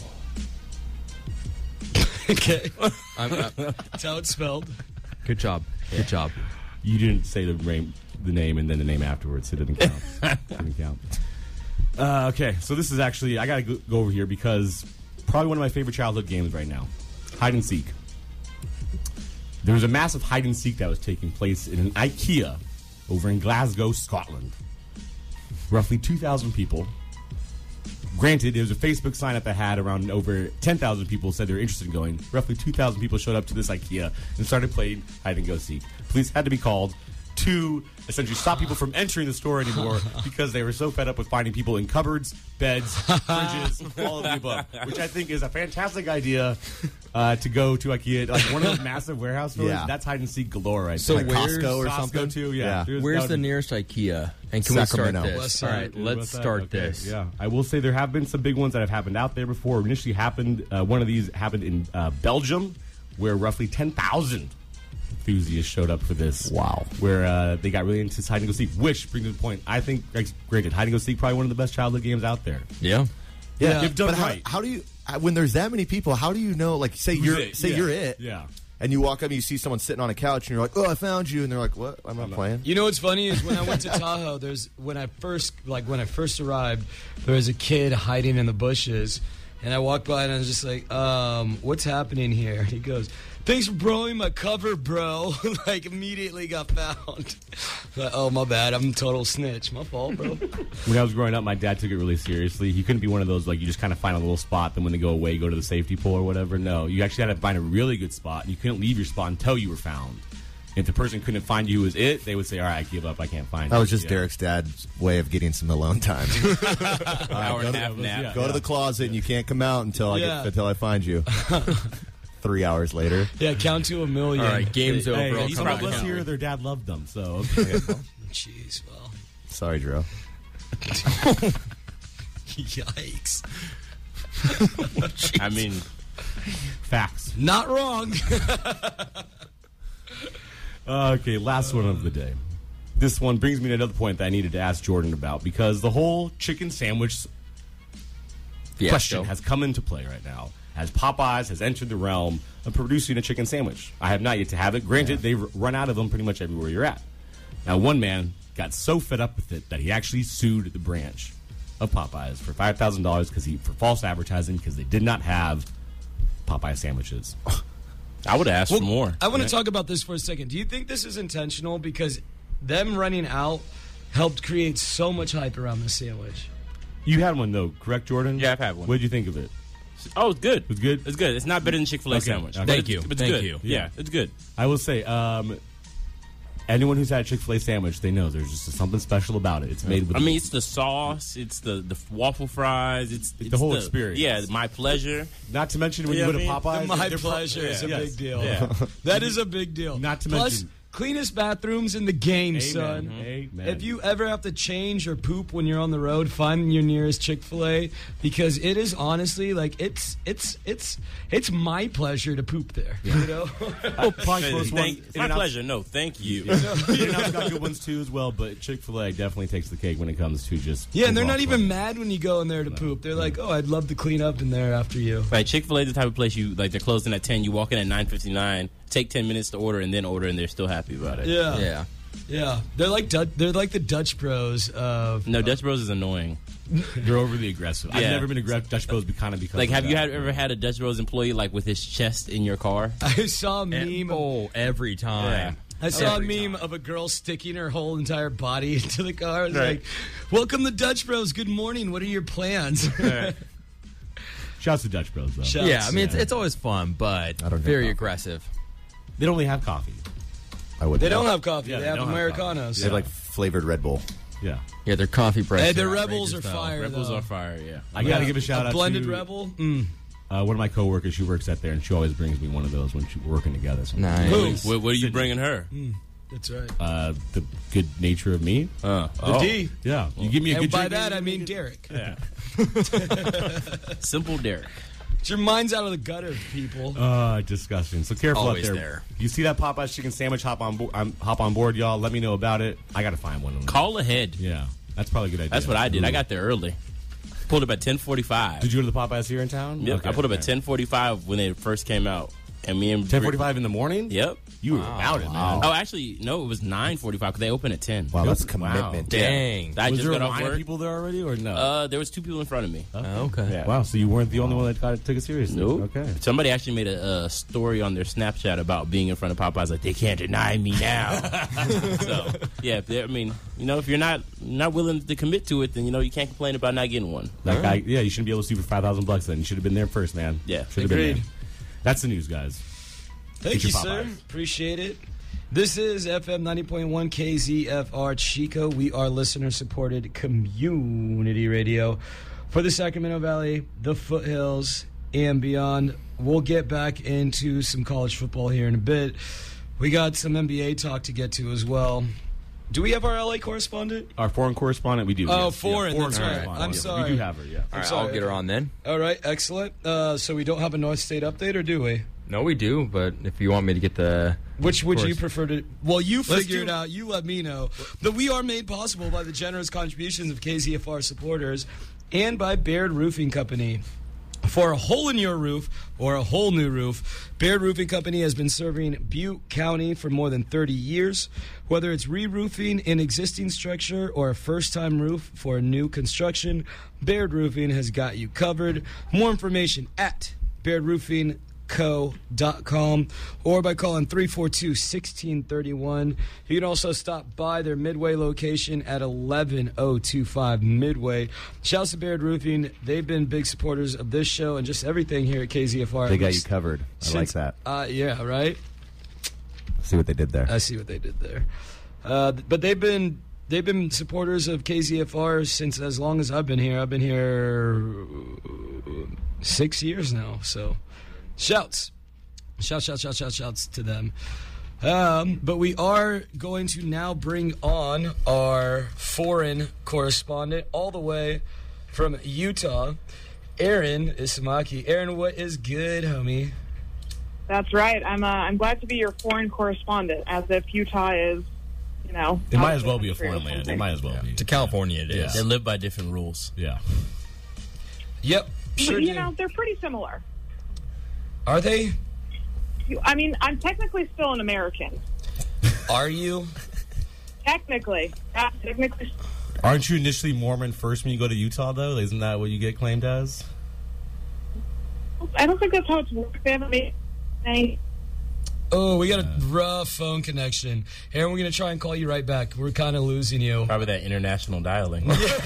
Speaker 2: Okay,
Speaker 4: I'm, uh,
Speaker 2: that's how it's spelled.
Speaker 4: good job. Good job.
Speaker 6: You didn't say the name, the name and then the name afterwards. It didn't count. didn't count. Uh, okay, so this is actually I gotta go, go over here because probably one of my favorite childhood games right now, hide and seek. There was a massive hide and seek that was taking place in an IKEA over in Glasgow, Scotland. Roughly two thousand people. Granted, there was a Facebook sign up that had around over ten thousand people said they were interested in going. Roughly two thousand people showed up to this IKEA and started playing hide and go seek. Police had to be called to essentially stop people from entering the store anymore because they were so fed up with finding people in cupboards, beds, fridges, all of the above. Which I think is a fantastic idea uh, to go to IKEA, like one of those massive warehouse stores.
Speaker 7: Yeah.
Speaker 6: That's hide and seek galore, right
Speaker 4: So
Speaker 6: there.
Speaker 7: Like
Speaker 4: where's
Speaker 7: Costco or
Speaker 6: Costco
Speaker 7: something
Speaker 6: too, yeah.
Speaker 7: Yeah.
Speaker 6: There's-
Speaker 4: Where's
Speaker 6: that
Speaker 4: the
Speaker 6: would-
Speaker 4: nearest IKEA? And can
Speaker 7: Sacramento.
Speaker 4: we start
Speaker 2: West
Speaker 4: this? All
Speaker 2: Side.
Speaker 4: right,
Speaker 6: Dude,
Speaker 4: let's
Speaker 6: what's that?
Speaker 4: start
Speaker 6: Okay,
Speaker 4: this.
Speaker 6: Yeah, I will say there have been some big ones that have happened out there before. Initially happened, uh, one of these happened in uh, Belgium, where roughly ten thousand enthusiasts showed up for this.
Speaker 7: Wow.
Speaker 6: Where uh, they got really into hide and go seek, which brings me to the point. I think, like, granted, hide and go seek probably one of the best childhood games out there.
Speaker 4: Yeah.
Speaker 7: Yeah,
Speaker 6: If done
Speaker 7: but how,
Speaker 6: right.
Speaker 7: how do you uh, when there's that many people? How do you know? Like, say you're
Speaker 6: it?
Speaker 7: say
Speaker 6: Yeah.
Speaker 7: you're it,
Speaker 6: Yeah.
Speaker 7: and you walk up and you see someone sitting on a couch, and you're like, "Oh, I found you," and they're like, "What? I'm not playing."
Speaker 2: You know what's funny is when I went to Tahoe, there's when I first like when I first arrived, there was a kid hiding in the bushes, and I walked by and I was just like, um, "What's happening here?" He goes, "Thanks for borrowing my cover, bro." Like immediately got found. Like, oh, my bad. I'm a total snitch. My fault, bro.
Speaker 6: When I was growing up, my dad took it really seriously. He couldn't be one of those, like, you just kind of find a little spot, then when they go away, go to the safety pool or whatever. No, you actually had to find a really good spot, and you couldn't leave your spot until you were found. If the person couldn't find you who was it, they would say, all right, I give up, I can't find you.
Speaker 7: That was just
Speaker 6: yeah.
Speaker 7: Derek's dad's way of getting some alone time. uh,
Speaker 5: Hour
Speaker 7: go
Speaker 5: and
Speaker 7: to,
Speaker 5: a half nap.
Speaker 7: go
Speaker 5: Yeah.
Speaker 7: to the closet, and you can't come out until,
Speaker 2: Yeah.
Speaker 7: I, get, until I find you. Three hours later.
Speaker 2: Yeah, count to a million.
Speaker 4: All right, game's
Speaker 6: Hey,
Speaker 4: over. I'll
Speaker 6: these
Speaker 4: come back
Speaker 6: let's
Speaker 4: out.
Speaker 6: hear their dad loved them, so okay.
Speaker 2: Jeez, well.
Speaker 7: Sorry, Drew.
Speaker 2: Yikes.
Speaker 5: I mean,
Speaker 6: Facts.
Speaker 2: Not wrong.
Speaker 6: Okay, last one of the day. This one brings me to another point that I needed to ask Jordan about, because the whole chicken sandwich
Speaker 4: Fiasco.
Speaker 6: question has come into play right now, as Popeyes has entered the realm of producing a chicken sandwich. I have not yet to have it. Granted, they've run out of them pretty much everywhere you're at. Now, one man got so fed up with it that he actually sued the branch of Popeyes for five thousand dollars because he for false advertising because they did not have Popeye sandwiches.
Speaker 5: I would ask
Speaker 2: Well,
Speaker 5: for more.
Speaker 2: I want to talk about this for a second. Do you think this is intentional? Because them running out helped create so much hype around this sandwich.
Speaker 6: You had one, though, correct, Jordan?
Speaker 5: Yeah, I've had one.
Speaker 6: What did you think of it?
Speaker 5: Oh, it's good.
Speaker 6: It's good?
Speaker 5: It's good. It's not better than Chick-fil-A
Speaker 6: Okay.
Speaker 5: sandwich.
Speaker 6: Okay.
Speaker 5: But
Speaker 4: Thank
Speaker 5: it's-
Speaker 4: you.
Speaker 5: It's
Speaker 4: Thank
Speaker 5: good.
Speaker 4: you.
Speaker 5: Yeah, it's good.
Speaker 6: I will say, um, anyone who's had a Chick-fil-A sandwich, they know there's just something special about it. It's made with
Speaker 5: I mean, it's the sauce, it's the, the waffle fries, it's, it's
Speaker 6: the whole experience.
Speaker 5: Yeah, my pleasure.
Speaker 6: not to mention when
Speaker 5: Yeah,
Speaker 6: you go to
Speaker 5: I mean,
Speaker 6: Popeyes.
Speaker 2: My
Speaker 6: they're pro-
Speaker 2: pleasure is a
Speaker 6: Yes.
Speaker 2: big deal.
Speaker 5: Yeah.
Speaker 2: That is a big deal.
Speaker 6: Not to
Speaker 2: Plus,
Speaker 6: mention-
Speaker 2: cleanest bathrooms in the game,
Speaker 6: Amen.
Speaker 2: son.
Speaker 6: Amen.
Speaker 2: If you ever have to change or poop when you're on the road, find your nearest Chick-fil-A, because it is honestly like it's it's it's it's my pleasure to poop there. You know?
Speaker 6: well, probably close
Speaker 5: Thank,
Speaker 6: one.
Speaker 5: it's my pleasure. No, thank you.
Speaker 6: In-N-Out's got good ones too as well, but Chick-fil-A definitely takes the cake when it comes to just
Speaker 2: Yeah, and they're not
Speaker 6: overall
Speaker 2: even
Speaker 6: fun.
Speaker 2: mad when you go in there to poop. They're like, "Oh, I'd love to clean up in there after you."
Speaker 5: Like Chick-fil-A is the type of place you like. They're closing at ten. You walk in at nine fifty-nine. Take ten minutes to order and then order, and they're still happy about it.
Speaker 2: Yeah,
Speaker 4: Yeah.
Speaker 2: yeah. They're like Dutch, they're like the Dutch Bros of
Speaker 5: No, Dutch Bros is annoying.
Speaker 6: They're overly aggressive. I've
Speaker 5: Yeah.
Speaker 6: never been aggressive. Dutch Bros be kind of because
Speaker 5: Like,
Speaker 6: of
Speaker 5: have you
Speaker 6: that.
Speaker 5: had, ever had a Dutch Bros employee like with his chest in your car?
Speaker 2: I saw a meme. of-
Speaker 4: Oh, every time.
Speaker 2: I saw
Speaker 4: Every
Speaker 2: a meme
Speaker 4: time.
Speaker 2: of a girl sticking her whole entire body into the car. It's
Speaker 5: Right.
Speaker 2: like, "Welcome to Dutch Bros. Good morning. What are your plans?"
Speaker 6: Shouts to Dutch Bros though.
Speaker 2: Shouts.
Speaker 4: Yeah, I mean, it's,
Speaker 6: Yeah.
Speaker 4: it's always fun, but
Speaker 7: I don't
Speaker 4: very
Speaker 7: drink coffee.
Speaker 4: aggressive.
Speaker 6: They don't really have coffee.
Speaker 7: I would.
Speaker 2: They don't have coffee.
Speaker 6: Yeah,
Speaker 2: they
Speaker 6: they
Speaker 2: have
Speaker 6: don't have
Speaker 2: Americanos.
Speaker 7: They have like flavored Red Bull.
Speaker 6: Yeah,
Speaker 4: Yeah, their coffee prices.
Speaker 2: Hey, the
Speaker 4: are
Speaker 2: Rebels are
Speaker 4: outrageous, though.
Speaker 2: fire.
Speaker 5: Rebels
Speaker 2: though.
Speaker 5: are fire. Yeah.
Speaker 6: I got to
Speaker 2: Yeah.
Speaker 6: give a shout
Speaker 2: a
Speaker 6: out
Speaker 2: blended
Speaker 6: to
Speaker 2: Rebel. Mm.
Speaker 6: uh, one of my coworkers. She works at there, and she always brings me one of those when we're working together. So,
Speaker 4: Nice.
Speaker 2: Who?
Speaker 5: What, what are you bringing her?
Speaker 2: That's right.
Speaker 6: Uh, the good nature of me.
Speaker 5: Uh,
Speaker 2: The D.
Speaker 6: Yeah, you give me a
Speaker 2: And
Speaker 6: good
Speaker 2: by
Speaker 6: drink,
Speaker 2: that,
Speaker 6: you
Speaker 2: I
Speaker 6: give me
Speaker 2: mean
Speaker 6: a good-
Speaker 2: Derek.
Speaker 6: Yeah.
Speaker 5: Simple Derek.
Speaker 2: Get your minds out of the gutter, people.
Speaker 6: Uh, disgusting. So careful
Speaker 4: Always
Speaker 6: out there.
Speaker 4: there.
Speaker 6: You see that Popeyes chicken sandwich? Hop on, bo- um, hop on board, y'all. Let me know about it. I got to find one of them.
Speaker 5: Call ahead.
Speaker 6: Yeah, that's probably a good idea.
Speaker 5: That's what I did.
Speaker 6: Ooh.
Speaker 5: I got there early. Pulled up at ten forty-five.
Speaker 6: Did you go to the Popeyes here in town?
Speaker 5: Yep.
Speaker 6: Okay,
Speaker 5: I pulled up at
Speaker 6: okay.
Speaker 5: ten forty-five when they first came out. And me and
Speaker 6: ten forty-five in the morning.
Speaker 5: Yep.
Speaker 6: You were about it, man.
Speaker 5: Oh, actually, no, it was nine forty-five because they open at ten.
Speaker 7: Wow, that's
Speaker 6: Wow.
Speaker 7: commitment.
Speaker 4: Dang.
Speaker 5: I
Speaker 6: was
Speaker 5: just
Speaker 6: there a
Speaker 5: got off
Speaker 6: line of
Speaker 5: work.
Speaker 6: people there already, or no?
Speaker 5: Uh, there was two people in front of me.
Speaker 4: Oh, okay.
Speaker 5: Yeah.
Speaker 6: Wow, so you weren't the only one that got it, took it seriously.
Speaker 5: Nope.
Speaker 6: Okay.
Speaker 5: Somebody actually made a, a story on their Snapchat about being in front of Popeyes. Like, they can't deny me now. So, yeah, if they're- I mean, you know, if you're not not willing to commit to it, then, you know, you can't complain about not getting one.
Speaker 6: That guy, yeah, you shouldn't be able to see for five thousand bucks. Then you should have been there first, man.
Speaker 5: Yeah.
Speaker 6: should have been
Speaker 2: Agreed.
Speaker 6: there. That's the news, guys.
Speaker 2: Thank
Speaker 6: Get
Speaker 2: you,
Speaker 6: your
Speaker 2: sir.
Speaker 6: Popeyes.
Speaker 2: Appreciate it. This is F M ninety point one K Z F R Chico. We are listener-supported community radio for the Sacramento Valley, the foothills, and beyond. We'll get back into some college football here in a bit. We got some N B A talk to get to as well. Do we have our L A correspondent?
Speaker 6: Our foreign correspondent, we do.
Speaker 2: Oh,
Speaker 6: yes.
Speaker 2: foreign, that's right.
Speaker 6: correspondent.
Speaker 2: I'm
Speaker 6: Yes,
Speaker 2: sorry.
Speaker 6: We do have her, yeah.
Speaker 4: All right,
Speaker 2: sorry.
Speaker 4: I'll get her on then.
Speaker 2: All right, excellent. Uh, so we don't have a North State update, or do we?
Speaker 4: No, we do, but if you want me to get the...
Speaker 2: Which would you
Speaker 4: course.
Speaker 2: prefer to? Well, you
Speaker 4: Let's
Speaker 2: figure
Speaker 4: do-
Speaker 2: it out. You let me know. But we are made possible by the generous contributions of K Z F R supporters and by Baird Roofing Company. For a hole in your roof or a whole new roof, Baird Roofing Company has been serving Butte County for more than thirty years. Whether it's re-roofing an existing structure or a first-time roof for a new construction, Baird Roofing has got you covered. More information at baird roofing co dot com or by calling three four two, one six three one. You can also stop by their Midway location at eleven oh two five Midway. Shouts to Baird Roofing. They've been big supporters of this show and just everything here at K Z F R.
Speaker 7: They got you covered. I
Speaker 2: Since,
Speaker 7: like that.
Speaker 2: Uh, yeah, right?
Speaker 7: See what they did there.
Speaker 2: I see what they did there. Uh, but they've been they've been supporters of K Z F R since as long as I've been here. I've been here six years now, so shouts. Shouts, shouts, shouts, shouts, shouts to them. Um, but we are going to now bring on our foreign correspondent all the way from Utah, Aaron Isamaki. Aaron, what is good, homie?
Speaker 10: That's right. I'm uh, I'm glad to be your foreign correspondent, as if Utah is, you know.
Speaker 11: It might as well be a foreign land. It might as well
Speaker 5: yeah.
Speaker 11: be.
Speaker 5: To California, it is.
Speaker 11: Yeah.
Speaker 5: They live by different rules.
Speaker 11: Yeah.
Speaker 2: Yep. Sure
Speaker 10: but, you
Speaker 2: do.
Speaker 10: know, they're pretty similar.
Speaker 2: Are they?
Speaker 10: I mean, I'm technically still an American.
Speaker 2: Are you?
Speaker 10: Technically. Yeah, technically.
Speaker 11: Aren't you initially Mormon first when you go to Utah, though? Isn't that what you get claimed as?
Speaker 10: I don't think that's how it's worked. They haven't made any.
Speaker 2: Oh, we got a rough phone connection. Aaron, we're going to try and call you right back. We're kind of losing you.
Speaker 5: Probably that international dialing.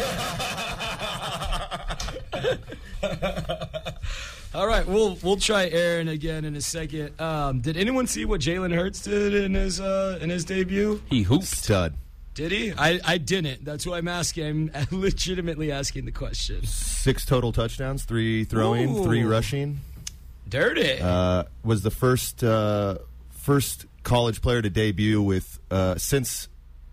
Speaker 2: All right, we'll we'll try Aaron again in a second. Um, did anyone see what Jalen Hurts did in his uh, in his debut?
Speaker 5: He hooped.
Speaker 7: Stud.
Speaker 2: Did he? I, I didn't. That's why I'm asking. I'm legitimately asking the question.
Speaker 7: Six total touchdowns, three throwing,
Speaker 2: Ooh.
Speaker 7: three rushing.
Speaker 2: Dirty.
Speaker 7: Uh, was the first uh, first college player to debut with uh, since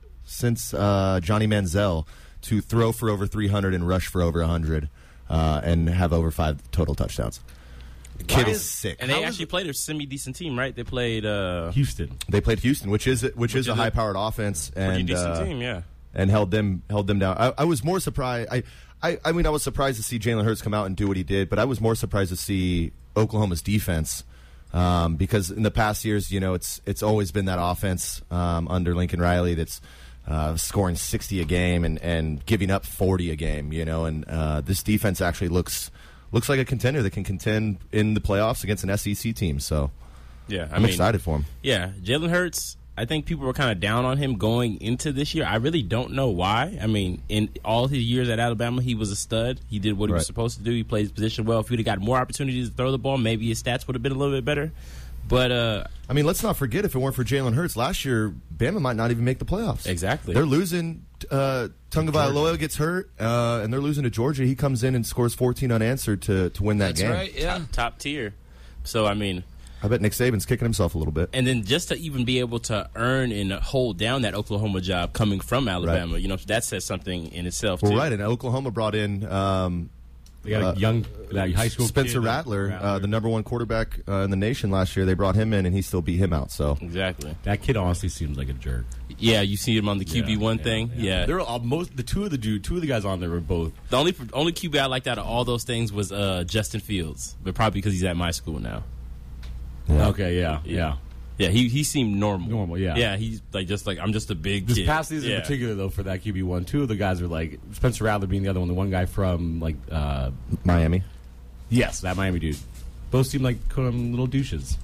Speaker 7: since uh, Johnny Manziel to throw for over three hundred and rush for over one hundred uh, and have over five total touchdowns. The kid is sick.
Speaker 5: And they actually played a semi-decent team, right? They played uh,
Speaker 11: Houston.
Speaker 7: They played Houston, which is which,
Speaker 5: Which
Speaker 7: is,
Speaker 5: is
Speaker 7: a
Speaker 5: a
Speaker 7: high-powered offense,
Speaker 5: pretty
Speaker 7: and
Speaker 5: decent
Speaker 7: uh,
Speaker 5: team, yeah.
Speaker 7: and held them held them down. I, I was more surprised. I, I I mean, I was surprised to see Jalen Hurts come out and do what he did, but I was more surprised to see Oklahoma's defense um, because in the past years, you know, it's it's always been that offense um, under Lincoln Riley that's uh, scoring sixty a game and, and giving up forty a game. You know, and uh, this defense actually looks. Looks like a contender that can contend in the playoffs against an S E C team. So,
Speaker 5: yeah, I
Speaker 7: I'm
Speaker 5: mean,
Speaker 7: excited for him.
Speaker 5: Yeah, Jalen Hurts, I think people were kind of down on him going into this year. I really don't know why. I mean, in all his years at Alabama, he was a stud. He did what he
Speaker 7: Right.
Speaker 5: was supposed to do. He played his position well. If he would have got more opportunities to throw the ball, maybe his stats would have been a little bit better. But uh,
Speaker 7: I mean, let's not forget, if it weren't for Jalen Hurts last year, Bama might not even make the playoffs.
Speaker 5: Exactly.
Speaker 7: They're losing. Uh, Tagovailoa gets hurt, uh, and they're losing to Georgia. He comes in and scores fourteen unanswered to, to win that
Speaker 2: That's
Speaker 7: game.
Speaker 2: right, yeah.
Speaker 5: top, top tier. So, I mean,
Speaker 7: I bet Nick Saban's kicking himself a little bit.
Speaker 5: and then just to even be able to earn and hold down that Oklahoma job coming from Alabama,
Speaker 7: Right.
Speaker 5: you know, that says something in itself,
Speaker 7: Well,
Speaker 5: too.
Speaker 7: right, and Oklahoma brought in um,
Speaker 6: They got a
Speaker 7: Uh,
Speaker 6: young that high school
Speaker 7: Spencer
Speaker 6: kid,
Speaker 7: Rattler,
Speaker 6: Rattler.
Speaker 7: Uh, the number one quarterback uh, in the nation last year. They brought him in, and he still beat him out. So
Speaker 5: Exactly.
Speaker 6: That kid honestly seems like a jerk.
Speaker 5: Yeah, you see him on the Q B one
Speaker 6: Yeah,
Speaker 5: thing. Yeah.
Speaker 6: They're all, most the two of the dude, two of the guys on there were both.
Speaker 5: The only only Q B I liked out of all those things was uh, Justin Fields, but probably because he's at my school now.
Speaker 6: Okay, yeah, yeah.
Speaker 5: Yeah, he he seemed normal.
Speaker 6: Normal, yeah.
Speaker 5: Yeah, he's like just like I'm just a big
Speaker 6: This
Speaker 5: kid.
Speaker 6: past season
Speaker 5: yeah.
Speaker 6: in particular, though, for that Q B one, two of the guys are like Spencer Rattler being the other one, the one guy from like uh,
Speaker 7: Miami.
Speaker 6: yes, that Miami dude. Both seem like um, little douches.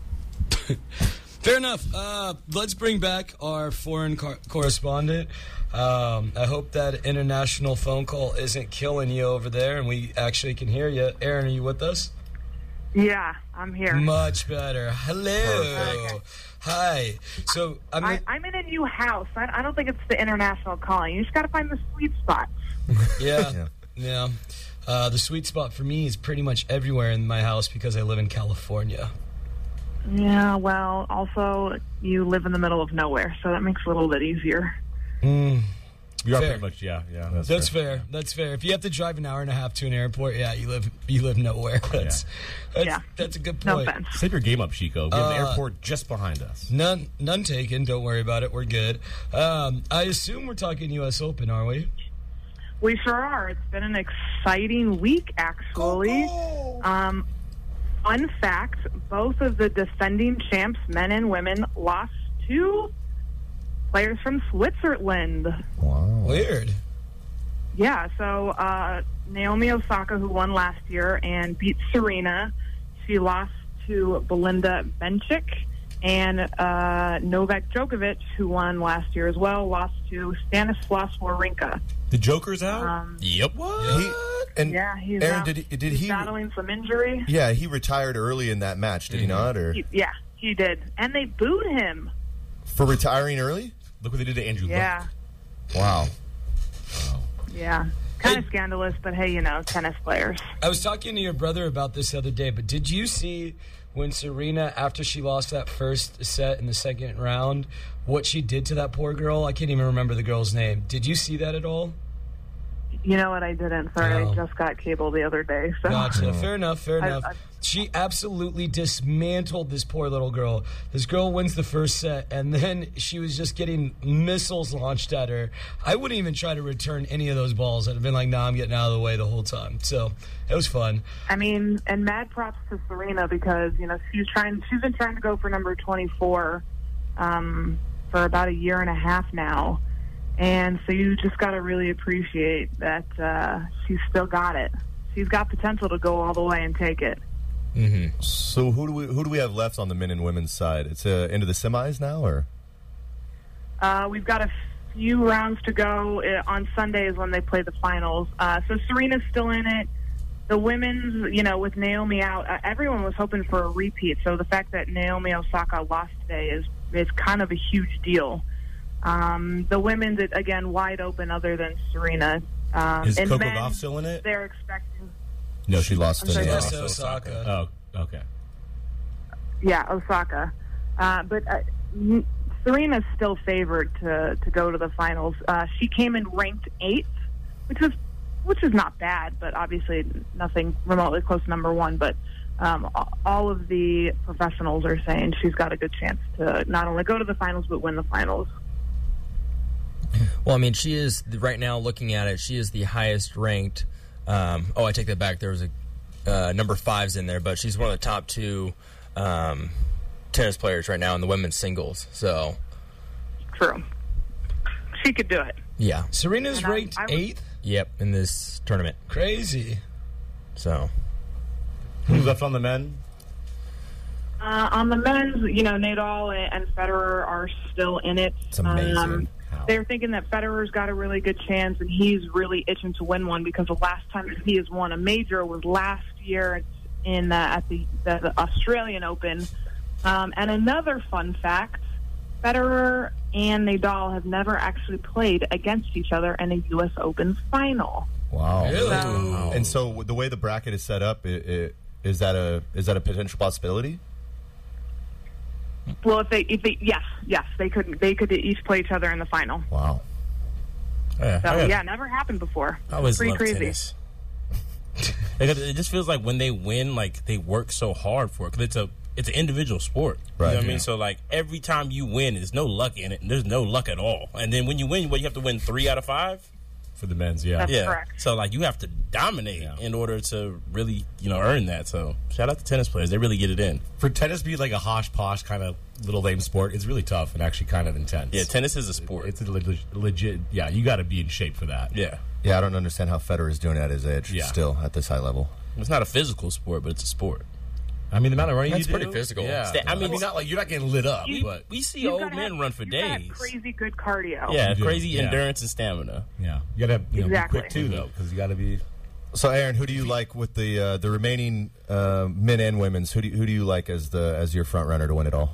Speaker 2: Fair enough. Uh, let's bring back our foreign cor- correspondent. Um, I hope that international phone call isn't killing you over there, and we actually can hear you. Aaron, are you with us?
Speaker 10: Yeah, I'm here.
Speaker 2: Much better. Hello.
Speaker 10: Okay.
Speaker 2: Hi. So I'm.
Speaker 10: I, I'm in a new house. I, I don't think it's the international calling. You just got to find the sweet spot.
Speaker 2: Yeah.
Speaker 7: Yeah.
Speaker 2: Yeah. Uh, the sweet spot for me is pretty much everywhere in my house because I live in California.
Speaker 10: Yeah, well, also, you live in the middle of nowhere, so that makes it a little bit easier.
Speaker 2: Mm.
Speaker 6: You are
Speaker 2: Fair.
Speaker 6: pretty much, yeah, yeah.
Speaker 2: That's,
Speaker 6: That's,
Speaker 2: fair. That's fair. If you have to drive an hour and a half to an airport, yeah, you live you live nowhere. That's that's,
Speaker 10: Yeah.
Speaker 2: that's a good
Speaker 10: No
Speaker 2: point.
Speaker 10: offense.
Speaker 6: Save your game up, Chico. We have an
Speaker 2: Uh,
Speaker 6: airport just behind us.
Speaker 2: None none taken. Don't worry about it. We're good. Um, I assume we're talking U S Open, are we?
Speaker 10: We sure are. It's been an exciting week, actually. Um, fun fact, both of the defending champs, men and women, lost to players from Switzerland.
Speaker 7: Wow.
Speaker 2: Weird.
Speaker 10: Yeah, so uh, Naomi Osaka, who won last year and beat Serena, she lost to Belinda Bencic. And uh, Novak Djokovic, who won last year as well, lost to Stanislas Wawrinka.
Speaker 11: The Joker's out?
Speaker 10: Um,
Speaker 11: yep.
Speaker 7: What? He, and
Speaker 10: yeah, he's
Speaker 7: Aaron,
Speaker 10: out.
Speaker 7: did he, did
Speaker 10: he's
Speaker 7: he
Speaker 10: battling some injury.
Speaker 7: Yeah, he retired early in that match, did mm-hmm. he not? Or
Speaker 10: he, yeah, he did. And they booed him.
Speaker 7: For retiring early?
Speaker 11: Look what they did to Andrew
Speaker 10: Yeah.
Speaker 11: Luck.
Speaker 7: Wow.
Speaker 11: Wow.
Speaker 10: Yeah. Kind of scandalous, but hey, you know, tennis players.
Speaker 2: I was talking to your brother about this the other day, but did you see when Serena, after she lost that first set in the second round, what she did to that poor girl? I can't even remember the girl's name. Did you see that at all?
Speaker 10: You know what? I didn't. Sorry,
Speaker 2: Oh.
Speaker 10: I just got cable the other day. So.
Speaker 2: Gotcha. Fair enough, fair
Speaker 10: I-
Speaker 2: enough.
Speaker 10: I-
Speaker 2: She absolutely dismantled this poor little girl. This girl wins the first set, and then she was just getting missiles launched at her. I wouldn't even try to return any of those balls. I'd have been like, nah, I'm getting out of the way the whole time. So it was fun.
Speaker 10: I mean, and mad props to Serena because, you know, she's trying, she's been trying to go for number twenty-four um, for about a year and a half now. And so you just got to really appreciate that uh, she's still got it. She's got potential to go all the way and take it.
Speaker 7: Mm-hmm. So who do we who do we have left on the men and women's side? It's uh, into the semis now, or
Speaker 10: Uh, we've got a few rounds to go. Uh, on Sunday is when they play the finals. Uh, so Serena's still in it. The women's, you know, with Naomi out, uh, everyone was hoping for a repeat. So the fact that Naomi Osaka lost today is is kind of a huge deal. Um, the women's, again, wide open other than Serena. Um,
Speaker 11: Is
Speaker 10: and
Speaker 11: Coco
Speaker 10: men,
Speaker 11: Gauff still in it?
Speaker 10: They're expecting.
Speaker 7: no? She lost.
Speaker 10: I'm
Speaker 7: to
Speaker 10: sorry,
Speaker 7: uh,
Speaker 10: yes.
Speaker 2: to Osaka.
Speaker 11: Oh, okay.
Speaker 10: Yeah, Osaka. Uh, but uh, n- Serena's still favored to, to go to the finals. Uh, she came in ranked eighth, which is which is not bad, but obviously nothing remotely close to number one. But um, a- all of the professionals are saying she's got a good chance to not only go to the finals but win the finals.
Speaker 4: Well, I mean, she is, right now looking at it, she is the highest ranked. Um, oh, I take that back. There was a uh, number fives in there, but she's one of the top two um, tennis players right now in the women's singles. So,
Speaker 10: True. She could do it.
Speaker 4: yeah.
Speaker 2: Serena's
Speaker 10: And I-
Speaker 2: ranked
Speaker 10: I was-
Speaker 2: eighth?
Speaker 4: Yep, in this tournament.
Speaker 2: Crazy.
Speaker 4: So,
Speaker 11: Who's left on the men?
Speaker 10: Uh, on the men's, you know, Nadal and Federer are still in it.
Speaker 7: It's amazing.
Speaker 10: Um,
Speaker 11: How?
Speaker 10: they're thinking that Federer's got a really good chance, and he's really itching to win one because the last time he has won a major was last year in uh, at the, the, the Australian Open. Um, and another fun fact: Federer and Nadal have never actually played against each other in a U S Open final.
Speaker 7: wow.
Speaker 2: Really?
Speaker 10: So-
Speaker 7: And so the way the bracket is set up, it, it, is that a is that a potential possibility?
Speaker 10: Well, if they, if they, yes, yes, they could, they could each play each other in the final.
Speaker 7: Wow.
Speaker 11: Yeah,
Speaker 10: So
Speaker 11: I got-
Speaker 10: yeah, never happened before.
Speaker 5: I always
Speaker 10: Pretty
Speaker 5: love
Speaker 10: crazy.
Speaker 5: tennis. Like, it just feels like when they win, like they work so hard for it because it's a it's an individual sport.
Speaker 7: Right,
Speaker 5: You know what I
Speaker 7: yeah.
Speaker 5: mean? So like every time you win, there's no luck in it. And there's no luck at all. And then when you win, what you have to win three out of five.
Speaker 11: for the men's, yeah.
Speaker 10: That's
Speaker 5: yeah.
Speaker 10: correct.
Speaker 5: So like you have to dominate
Speaker 11: Yeah.
Speaker 5: in order to really you know earn that. So shout out to tennis players; they really get it in.
Speaker 11: For tennis to be like a hosh posh kind of little lame sport, it's really tough and actually kind of intense.
Speaker 5: Yeah, tennis is a sport.
Speaker 11: It's a leg- legit. Yeah, you got to be in shape for that.
Speaker 5: Yeah,
Speaker 7: Yeah, I don't understand how Federer is doing it at his age.
Speaker 11: Yeah.
Speaker 7: Still at this high level.
Speaker 5: it's not a physical sport, but it's a sport.
Speaker 11: I mean, the amount of running
Speaker 4: That's
Speaker 11: you do,
Speaker 4: pretty physical.
Speaker 11: Yeah,
Speaker 5: Sta- I
Speaker 11: I
Speaker 5: mean,
Speaker 11: mean, not like you're not getting lit up,
Speaker 10: You-
Speaker 11: but
Speaker 5: We see
Speaker 10: You've
Speaker 5: old
Speaker 10: gotta
Speaker 5: men
Speaker 10: have-
Speaker 5: run for
Speaker 10: you've gotta have
Speaker 5: days.
Speaker 10: crazy good cardio.
Speaker 5: Yeah,
Speaker 11: You do,
Speaker 5: crazy
Speaker 11: yeah.
Speaker 5: endurance and stamina.
Speaker 11: yeah, you got to you know,
Speaker 10: Exactly.
Speaker 11: be quick too, though, because you got to be.
Speaker 7: So, Aaron, who do you like with the uh, the remaining uh, men and women's? Who do you, who do you like as the as your front runner to win it all?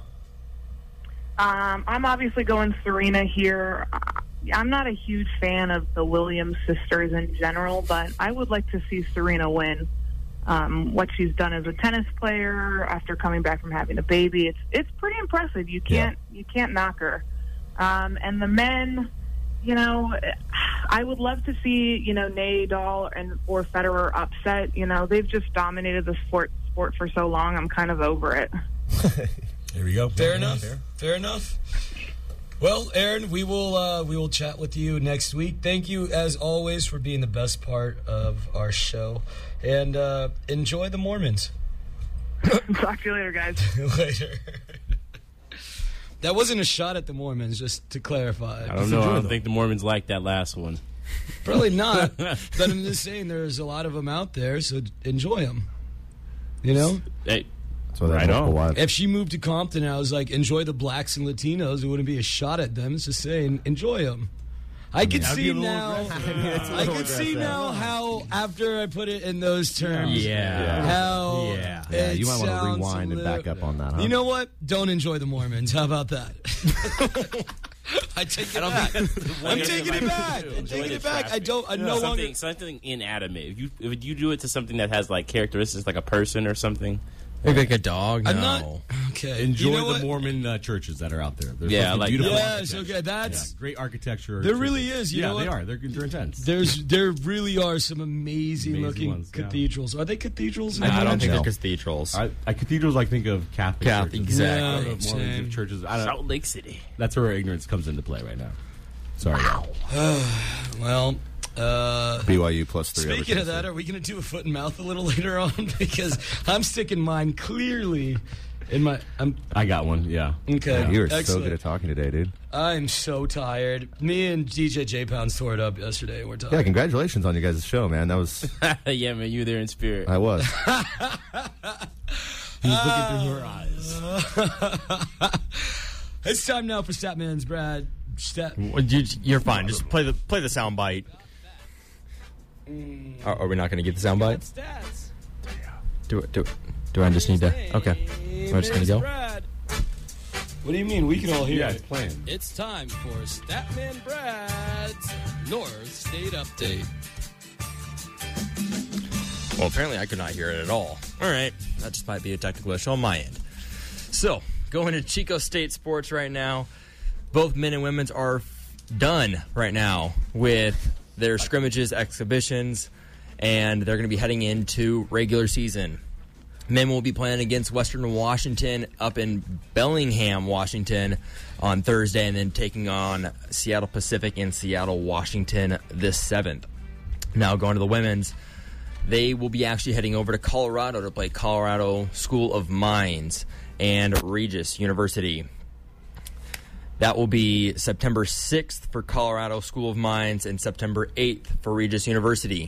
Speaker 10: Um, I'm obviously going Serena here. Uh, I'm not a huge fan of the Williams sisters in general, but I would like to see Serena win. Um, what she's done as a tennis player after coming back from having a baby, it's it's pretty impressive. You can't you can't knock her. Um, and the men, you know, I would love to see you know Nadal and or Federer upset. You know, they've just dominated the sport sport for so long. I'm kind of over it.
Speaker 11: Here we go.
Speaker 2: Fair
Speaker 11: Yeah,
Speaker 2: enough.
Speaker 11: fair.
Speaker 2: Fair enough. Well, Aaron, we will uh, we will chat with you next week. Thank you, as always, for being the best part of our show. And uh, enjoy the Mormons.
Speaker 10: Talk to you later, guys.
Speaker 2: Later. That wasn't a shot at the Mormons, just to clarify.
Speaker 5: I don't know. I don't think the Mormons like that last one.
Speaker 2: Probably not. But I'm just saying there's a lot of them out there, so enjoy them. You know?
Speaker 5: Hey,
Speaker 7: So
Speaker 5: right on.
Speaker 2: If she moved to Compton and I was like, enjoy the blacks and Latinos, it wouldn't be a shot at them. It's just saying, enjoy them. I could
Speaker 6: that'd
Speaker 2: see
Speaker 6: be a little
Speaker 2: now.
Speaker 6: aggressive.
Speaker 7: I mean, it's a
Speaker 2: I
Speaker 7: little
Speaker 2: could see
Speaker 7: aggressive.
Speaker 2: now how after I put it in those terms,
Speaker 5: Yeah.
Speaker 2: how
Speaker 5: Yeah.
Speaker 7: Yeah,
Speaker 2: it
Speaker 7: you might want to
Speaker 2: sounds
Speaker 7: rewind
Speaker 2: a
Speaker 7: and back
Speaker 2: little-
Speaker 7: up on that, huh?
Speaker 2: You know what? Don't enjoy the Mormons. How about that? I take it back. I'm taking it back. I'm
Speaker 5: Enjoy
Speaker 2: taking
Speaker 5: the
Speaker 2: it back. I
Speaker 5: traffic.
Speaker 2: don't. I no longer.
Speaker 5: something, something inanimate. If you if you do it to something that has like characteristics, like a person or something.
Speaker 4: Maybe like a dog. No.
Speaker 2: I'm not. Okay.
Speaker 6: Enjoy
Speaker 2: You know
Speaker 6: the
Speaker 2: what?
Speaker 6: Mormon uh, churches that are out there. They're
Speaker 5: Yeah,
Speaker 6: fucking
Speaker 5: like-
Speaker 6: beautiful.
Speaker 2: Yes,
Speaker 6: architecture.
Speaker 2: okay, that's-
Speaker 6: Yeah, great architecture.
Speaker 2: There
Speaker 6: churches.
Speaker 2: really is, you
Speaker 6: yeah,
Speaker 2: know
Speaker 6: they
Speaker 2: what?
Speaker 6: are. They're, they're intense.
Speaker 2: There's there really are some amazing,
Speaker 6: Amazing
Speaker 2: looking
Speaker 6: ones, yeah.
Speaker 2: cathedrals. Are they cathedrals?
Speaker 4: I don't think
Speaker 7: No.
Speaker 4: they're cathedrals.
Speaker 6: I, I cathedrals. I think of Catholic
Speaker 4: Catholic,
Speaker 6: churches.
Speaker 4: exactly.
Speaker 6: I don't know if
Speaker 2: Yeah,
Speaker 6: Mormons
Speaker 2: same.
Speaker 6: or churches. I don't,
Speaker 5: Salt Lake City.
Speaker 6: that's where ignorance comes into play right now. Sorry.
Speaker 2: Well, uh,
Speaker 7: B Y U plus three. over
Speaker 2: speaking of
Speaker 7: Tennessee.
Speaker 2: that, are we going to do a foot and mouth a little later on? Because I'm sticking mine clearly in my. I'm
Speaker 6: I got one. Yeah.
Speaker 2: okay.
Speaker 7: You were so
Speaker 2: Excellent.
Speaker 7: good at talking today, dude.
Speaker 2: I'm so tired. Me and D J J Pounds tore it up yesterday. We're talking.
Speaker 7: Yeah, congratulations on you guys' show, man. That was
Speaker 5: Yeah, man, you were there in spirit.
Speaker 7: I was.
Speaker 6: He's looking through her eyes.
Speaker 2: It's time now for Statman's Brad. Stat.
Speaker 4: Well, you, you're fine. Just play the play the sound bite. Are, are we not going to get the sound bite?
Speaker 2: Stats.
Speaker 4: Do it. Do it. Do I just need to? Okay. Am I just going to go?
Speaker 2: Brad. What do you mean? We can all hear
Speaker 6: Yeah,
Speaker 2: it.
Speaker 6: it's playing.
Speaker 12: It's time for Statman Brad's North State Update.
Speaker 4: Well, apparently I could not hear it at all. All right. That just might be a technical issue on my end. So, going to Chico State sports right now. Both men and women's are done right now with their scrimmages, exhibitions, and they're going to be heading into regular season. Men will be playing against Western Washington up in Bellingham, Washington on Thursday, and then taking on Seattle Pacific in Seattle, Washington this seventh. Now going to the women's, they will be actually heading over to Colorado to play Colorado School of Mines and Regis University. That will be September sixth for Colorado School of Mines and September eighth for Regis University.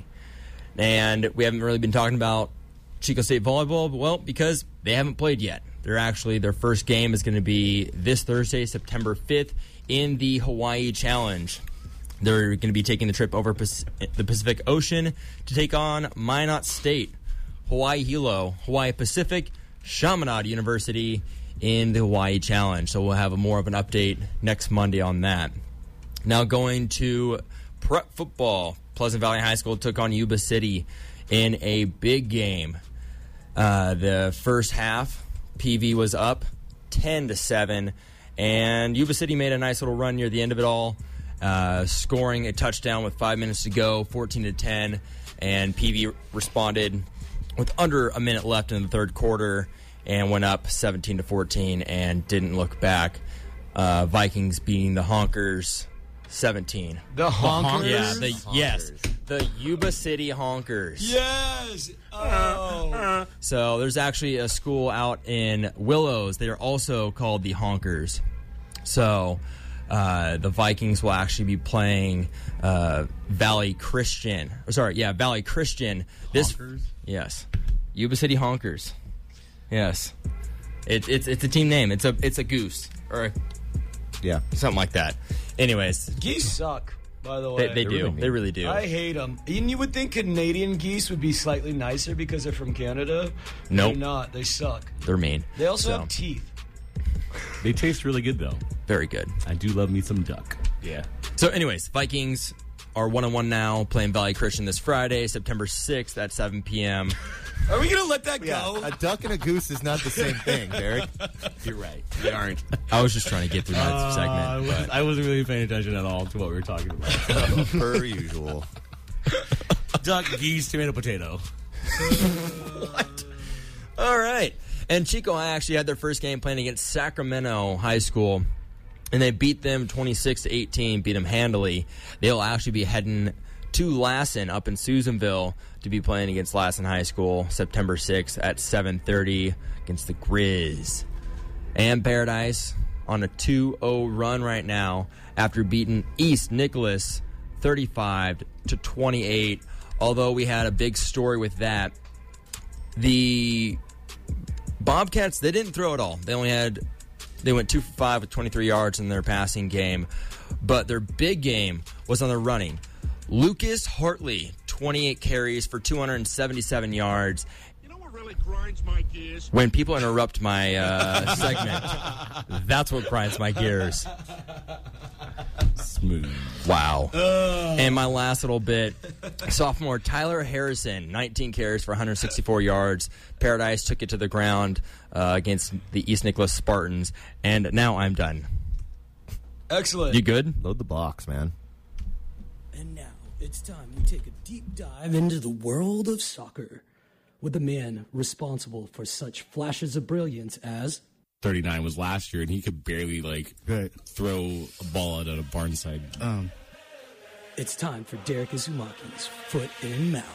Speaker 4: And we haven't really been talking about Chico State volleyball, well, because they haven't played yet. They're actually, their first game is going to be this Thursday, September fifth, in the Hawaii Challenge. They're going to be taking the trip over the Pacific Ocean to take on Minot State, Hawaii Hilo, Hawaii Pacific, Chaminade University in the Hawaii Challenge. So we'll have a more of an update next Monday on that. Now going to prep football. Pleasant Valley High School took on Yuba City in a big game. Uh, the first half, P V was up ten to seven, and Yuba City made a nice little run near the end of it all, uh, scoring a touchdown with five minutes to go, fourteen to ten, and P V responded with under a minute left in the third quarter and went up seventeen to fourteen and didn't look back. Uh, Vikings beating the Honkers seventeen.
Speaker 2: The Honkers?
Speaker 4: Yeah, the, yes. The Yuba City Honkers.
Speaker 2: Yes. Oh.
Speaker 4: So there's actually a school out in Willows. They are also called the Honkers. So uh, the Vikings will actually be playing uh, Valley Christian. Or sorry, yeah, Valley Christian. This,
Speaker 6: Honkers?
Speaker 4: Yes. Yuba City Honkers. Yes. It, it's it's a team name. It's a it's a goose or a,
Speaker 7: Yeah.
Speaker 4: something like that. Anyways,
Speaker 2: Geese suck, by the way.
Speaker 4: they, they do.
Speaker 7: really mean.
Speaker 4: They really do.
Speaker 2: I hate them. And you would think Canadian geese would be slightly nicer because they're from Canada.
Speaker 4: Nope.
Speaker 2: They're not. They suck.
Speaker 4: They're mean.
Speaker 2: They also
Speaker 4: So,
Speaker 2: have teeth.
Speaker 6: They taste really good, though.
Speaker 4: very good.
Speaker 6: I do love me some duck.
Speaker 5: Yeah.
Speaker 4: So, anyways, Vikings are one and one now, playing Valley Christian this Friday, September sixth at seven p.m.
Speaker 2: Are we going to let that
Speaker 7: Yeah,
Speaker 2: go?
Speaker 7: a duck and a goose is not the same thing, Derek.
Speaker 5: You're right. They aren't.
Speaker 4: I was just trying to get through my
Speaker 6: Uh, I,
Speaker 4: segment.
Speaker 6: was,
Speaker 4: But
Speaker 6: I wasn't really paying attention at all to what we were talking about.
Speaker 7: Per usual.
Speaker 6: Duck, geese, tomato, potato.
Speaker 4: all right. And Chico actually had their first game playing against Sacramento High School and they beat them twenty-six to eighteen, beat them handily. They'll actually be heading to Lassen up in Susanville to be playing against Lassen High School September sixth at seven thirty against the Grizz. And Paradise on a two oh run right now after beating East Nicholas thirty-five to twenty-eight. Although we had a big story with that. The Bobcats, they didn't throw at all. They only had, they went two for five with twenty-three yards in their passing game. But their big game was on the running. Lucas Hartley, twenty-eight carries for two hundred seventy-seven yards.
Speaker 13: You know what really grinds my gears?
Speaker 4: When people interrupt my uh, segment, that's what grinds my gears.
Speaker 6: Smooth.
Speaker 4: Wow. Uh. And my last little bit, sophomore Tyler Harrison, nineteen carries for one hundred sixty-four yards. Paradise took it to the ground uh, against the East Nicholas Spartans. And now I'm done.
Speaker 2: Excellent.
Speaker 4: You good?
Speaker 7: Load the box, man.
Speaker 14: And now it's time we take a deep dive into the world of soccer with a man responsible for such flashes of brilliance as
Speaker 6: thirty-nine was last year, and he could barely like right. throw a ball out at a barnside.
Speaker 14: Um, it's time for Derek Izumaki's Foot in Mouth.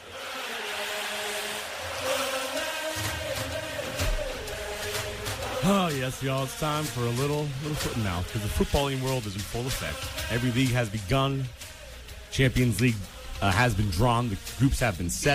Speaker 6: Oh yes, y'all! It's time for a little little foot in mouth because the footballing world is in full effect. Every league has begun. Champions League uh, has been drawn. The groups have been set,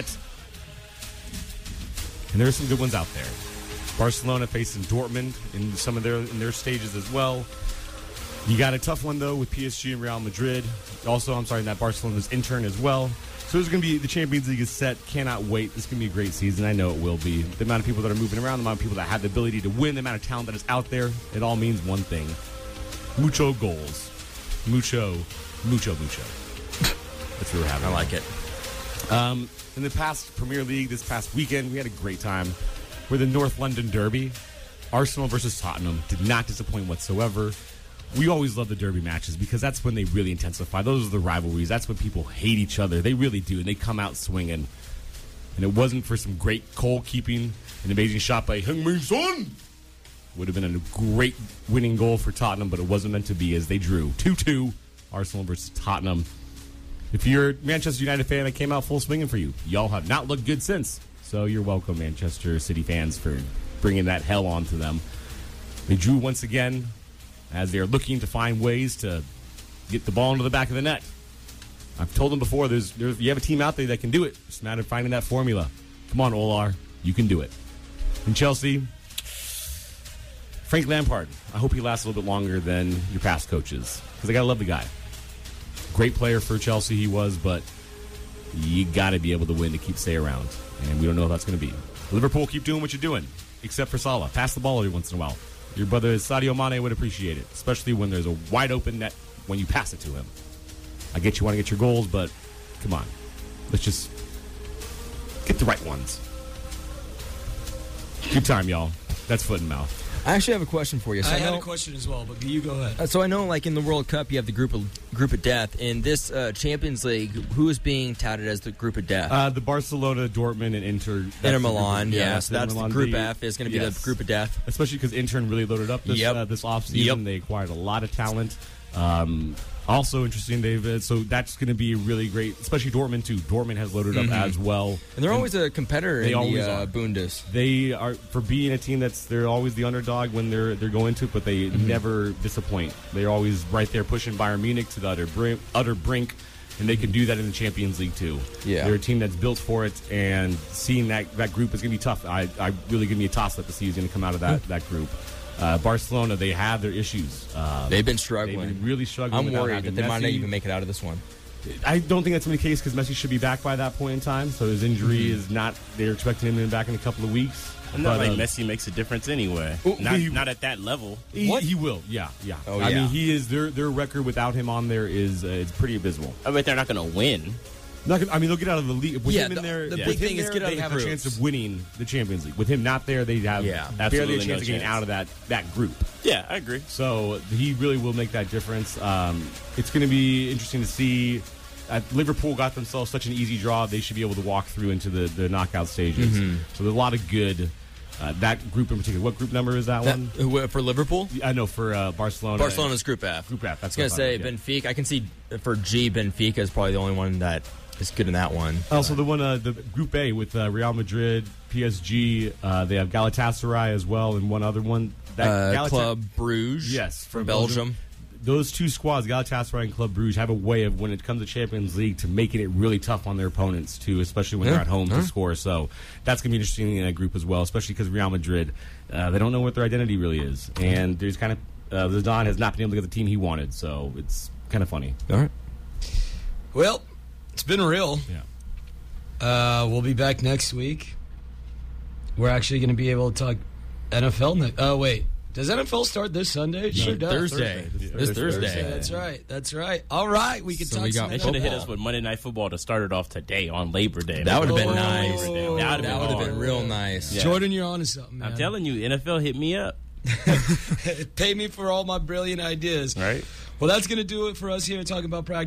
Speaker 6: and there are some good ones out there. Barcelona facing Dortmund in some of their in their stages as well. You got a tough one though with P S G and Real Madrid. Also, I'm sorry, that Barcelona's intern as well. So there's going to be the Champions League is set. Cannot wait. This is going to be a great season. I know it will be. The amount of people that are moving around, the amount of people that have the ability to win, the amount of talent that is out there, it all means one thing: mucho goals, mucho, mucho, mucho. That's what we're having.
Speaker 4: I like it.
Speaker 6: Um, in the past Premier League, this past weekend, we had a great time. We're the North London Derby. Arsenal versus Tottenham did not disappoint whatsoever. We always love the derby matches because that's when they really intensify. Those are the rivalries. That's when people hate each other. They really do, and they come out swinging. And it wasn't for some great goal keeping, an amazing shot by Heung-min Son. Would have been a great winning goal for Tottenham, but it wasn't meant to be as they drew two two. Arsenal versus Tottenham. If you're a Manchester United fan, that came out full swinging for you. Y'all have not looked good since. So you're welcome, Manchester City fans, for bringing that hell onto them. They drew once again as they're looking to find ways to get the ball into the back of the net. I've told them before, there's, there's you have a team out there that can do it. It's a matter of finding that formula. Come on, Olar. You can do it. In Chelsea, Frank Lampard. I hope he lasts a little bit longer than your past coaches because I got to love the guy. Great player for Chelsea he was, but you got to be able to win to keep stay around. And we don't know if that's going to be. Liverpool, keep doing what you're doing, except for Salah. Pass the ball every once in a while. Your brother Sadio Mane would appreciate it, especially when there's a wide open net when you pass it to him. I get you want to get your goals, but come on. Let's just get the right ones. Good time, y'all. That's foot and mouth.
Speaker 4: I actually have a question for you. So
Speaker 2: I,
Speaker 4: I
Speaker 2: had
Speaker 4: know,
Speaker 2: a question as well, but you go ahead.
Speaker 4: Uh, so I know, like in the World Cup, you have the group of group of death. In this uh, Champions League, who is being touted as the group of death?
Speaker 6: Uh, the Barcelona, Dortmund, and Inter.
Speaker 4: Inter Milan, yeah.
Speaker 6: yeah
Speaker 4: So that's the group
Speaker 6: the,
Speaker 4: F is going to be
Speaker 6: yes.
Speaker 4: the group of death.
Speaker 6: Especially because Intern really loaded up this
Speaker 4: yep.
Speaker 6: uh, this offseason.
Speaker 4: Yep.
Speaker 6: They acquired a lot of talent. Um, also interesting, David. So that's going to be really great, especially Dortmund too. Dortmund has loaded
Speaker 4: mm-hmm.
Speaker 6: up as well,
Speaker 4: and they're and always a competitor
Speaker 6: they
Speaker 4: in
Speaker 6: always
Speaker 4: the uh,
Speaker 6: are.
Speaker 4: Bundes.
Speaker 6: They are for being a team that's they're always the underdog when they're they're going to, but they mm-hmm. never disappoint. They're always right there pushing Bayern Munich to the utter brink, utter brink, and they can do that in the Champions League too.
Speaker 4: Yeah,
Speaker 6: they're a team that's built for it, and seeing that that group is going to be tough. I, I really give me a toss up to see who's going to come out of that
Speaker 4: mm-hmm.
Speaker 6: that group. Uh, Barcelona, they have their issues. Uh,
Speaker 4: they've been struggling.
Speaker 6: They've been really struggling.
Speaker 4: I'm worried that they
Speaker 6: Messi.
Speaker 4: might not even make it out of this one.
Speaker 6: I don't think that's going to be the case because Messi should be back by that point in time. So his injury mm-hmm. is not. They're expecting him to be back in a couple of weeks.
Speaker 5: And not
Speaker 6: but,
Speaker 5: like
Speaker 6: um,
Speaker 5: Messi makes a difference anyway.
Speaker 6: Oh,
Speaker 5: not,
Speaker 6: he,
Speaker 5: not at that level.
Speaker 6: He,
Speaker 4: what?
Speaker 6: he will. Yeah, yeah.
Speaker 4: Oh,
Speaker 6: I
Speaker 4: yeah.
Speaker 6: mean, he is. Their their record without him on there is uh, it's pretty abysmal.
Speaker 5: I bet they're not going to win.
Speaker 6: Not gonna, I mean, they'll get out of the league. With
Speaker 4: yeah,
Speaker 6: him
Speaker 4: the,
Speaker 6: in there,
Speaker 4: the
Speaker 6: yeah.
Speaker 4: big thing
Speaker 6: there,
Speaker 4: is get out
Speaker 6: they
Speaker 4: of the
Speaker 6: have
Speaker 4: groups.
Speaker 6: a chance of winning the Champions League. With him not there, they have
Speaker 4: yeah,
Speaker 6: barely a chance
Speaker 5: no
Speaker 6: of getting
Speaker 5: chance.
Speaker 6: out of that, that group.
Speaker 5: Yeah, I agree.
Speaker 6: So he really will make that difference. Um, it's going to be interesting to see. Uh, Liverpool got themselves such an easy draw; they should be able to walk through into the, the knockout stages.
Speaker 4: Mm-hmm.
Speaker 6: So there's a lot of good Uh, that group in particular. What group number is that,
Speaker 4: That-
Speaker 6: one?
Speaker 4: who- for Liverpool?
Speaker 6: I know for uh, Barcelona.
Speaker 4: Barcelona's Group F.
Speaker 6: Group F.
Speaker 4: I was
Speaker 6: That's
Speaker 4: going
Speaker 6: what
Speaker 4: to say
Speaker 6: thought, yeah.
Speaker 4: Benfica. I can see for G, Benfica is probably the only one that is good in that one.
Speaker 6: Also, the one, uh, the Group A with uh, Real Madrid, P S G. Uh, they have Galatasaray as well, and one other one. That
Speaker 4: Uh,
Speaker 6: Galata-
Speaker 4: Club Bruges.
Speaker 6: Yes,
Speaker 4: from Belgium.
Speaker 6: Those two squads, Galatasaray and Club Brugge, have a way of, when it comes to Champions League, to making it really tough on their opponents, too, especially when
Speaker 4: Yeah,
Speaker 6: they're at home
Speaker 4: yeah.
Speaker 6: to score. So that's going to be interesting in that group as well, especially because Real Madrid, uh, they don't know what their identity really is. And there's kind of, uh, Zidane has not been able to get the team he wanted, so it's kind of funny.
Speaker 4: All right.
Speaker 2: Well, it's been real.
Speaker 6: Yeah.
Speaker 2: Uh, we'll be back next week. We're actually going to be able to talk N F L next. Oh, wait. Does N F L start this Sunday? It
Speaker 4: No,
Speaker 2: sure does.
Speaker 4: Thursday. This Thursday. Thursday.
Speaker 2: That's right. That's right. All right. We can
Speaker 5: So
Speaker 2: talk
Speaker 5: we got
Speaker 2: some
Speaker 5: They
Speaker 2: N F
Speaker 5: should
Speaker 2: L.
Speaker 5: have hit us with Monday Night Football to start it off today on Labor Day.
Speaker 4: That would have been
Speaker 2: Oh,
Speaker 4: nice.
Speaker 5: That
Speaker 4: That
Speaker 5: would have
Speaker 4: would have
Speaker 5: been,
Speaker 4: been real nice.
Speaker 5: Yeah.
Speaker 2: Jordan, you're on to something, man.
Speaker 5: I'm telling you, N F L hit me up.
Speaker 2: Pay me for all my brilliant ideas.
Speaker 5: Right.
Speaker 2: Well, that's going to do it for us here talking about practice.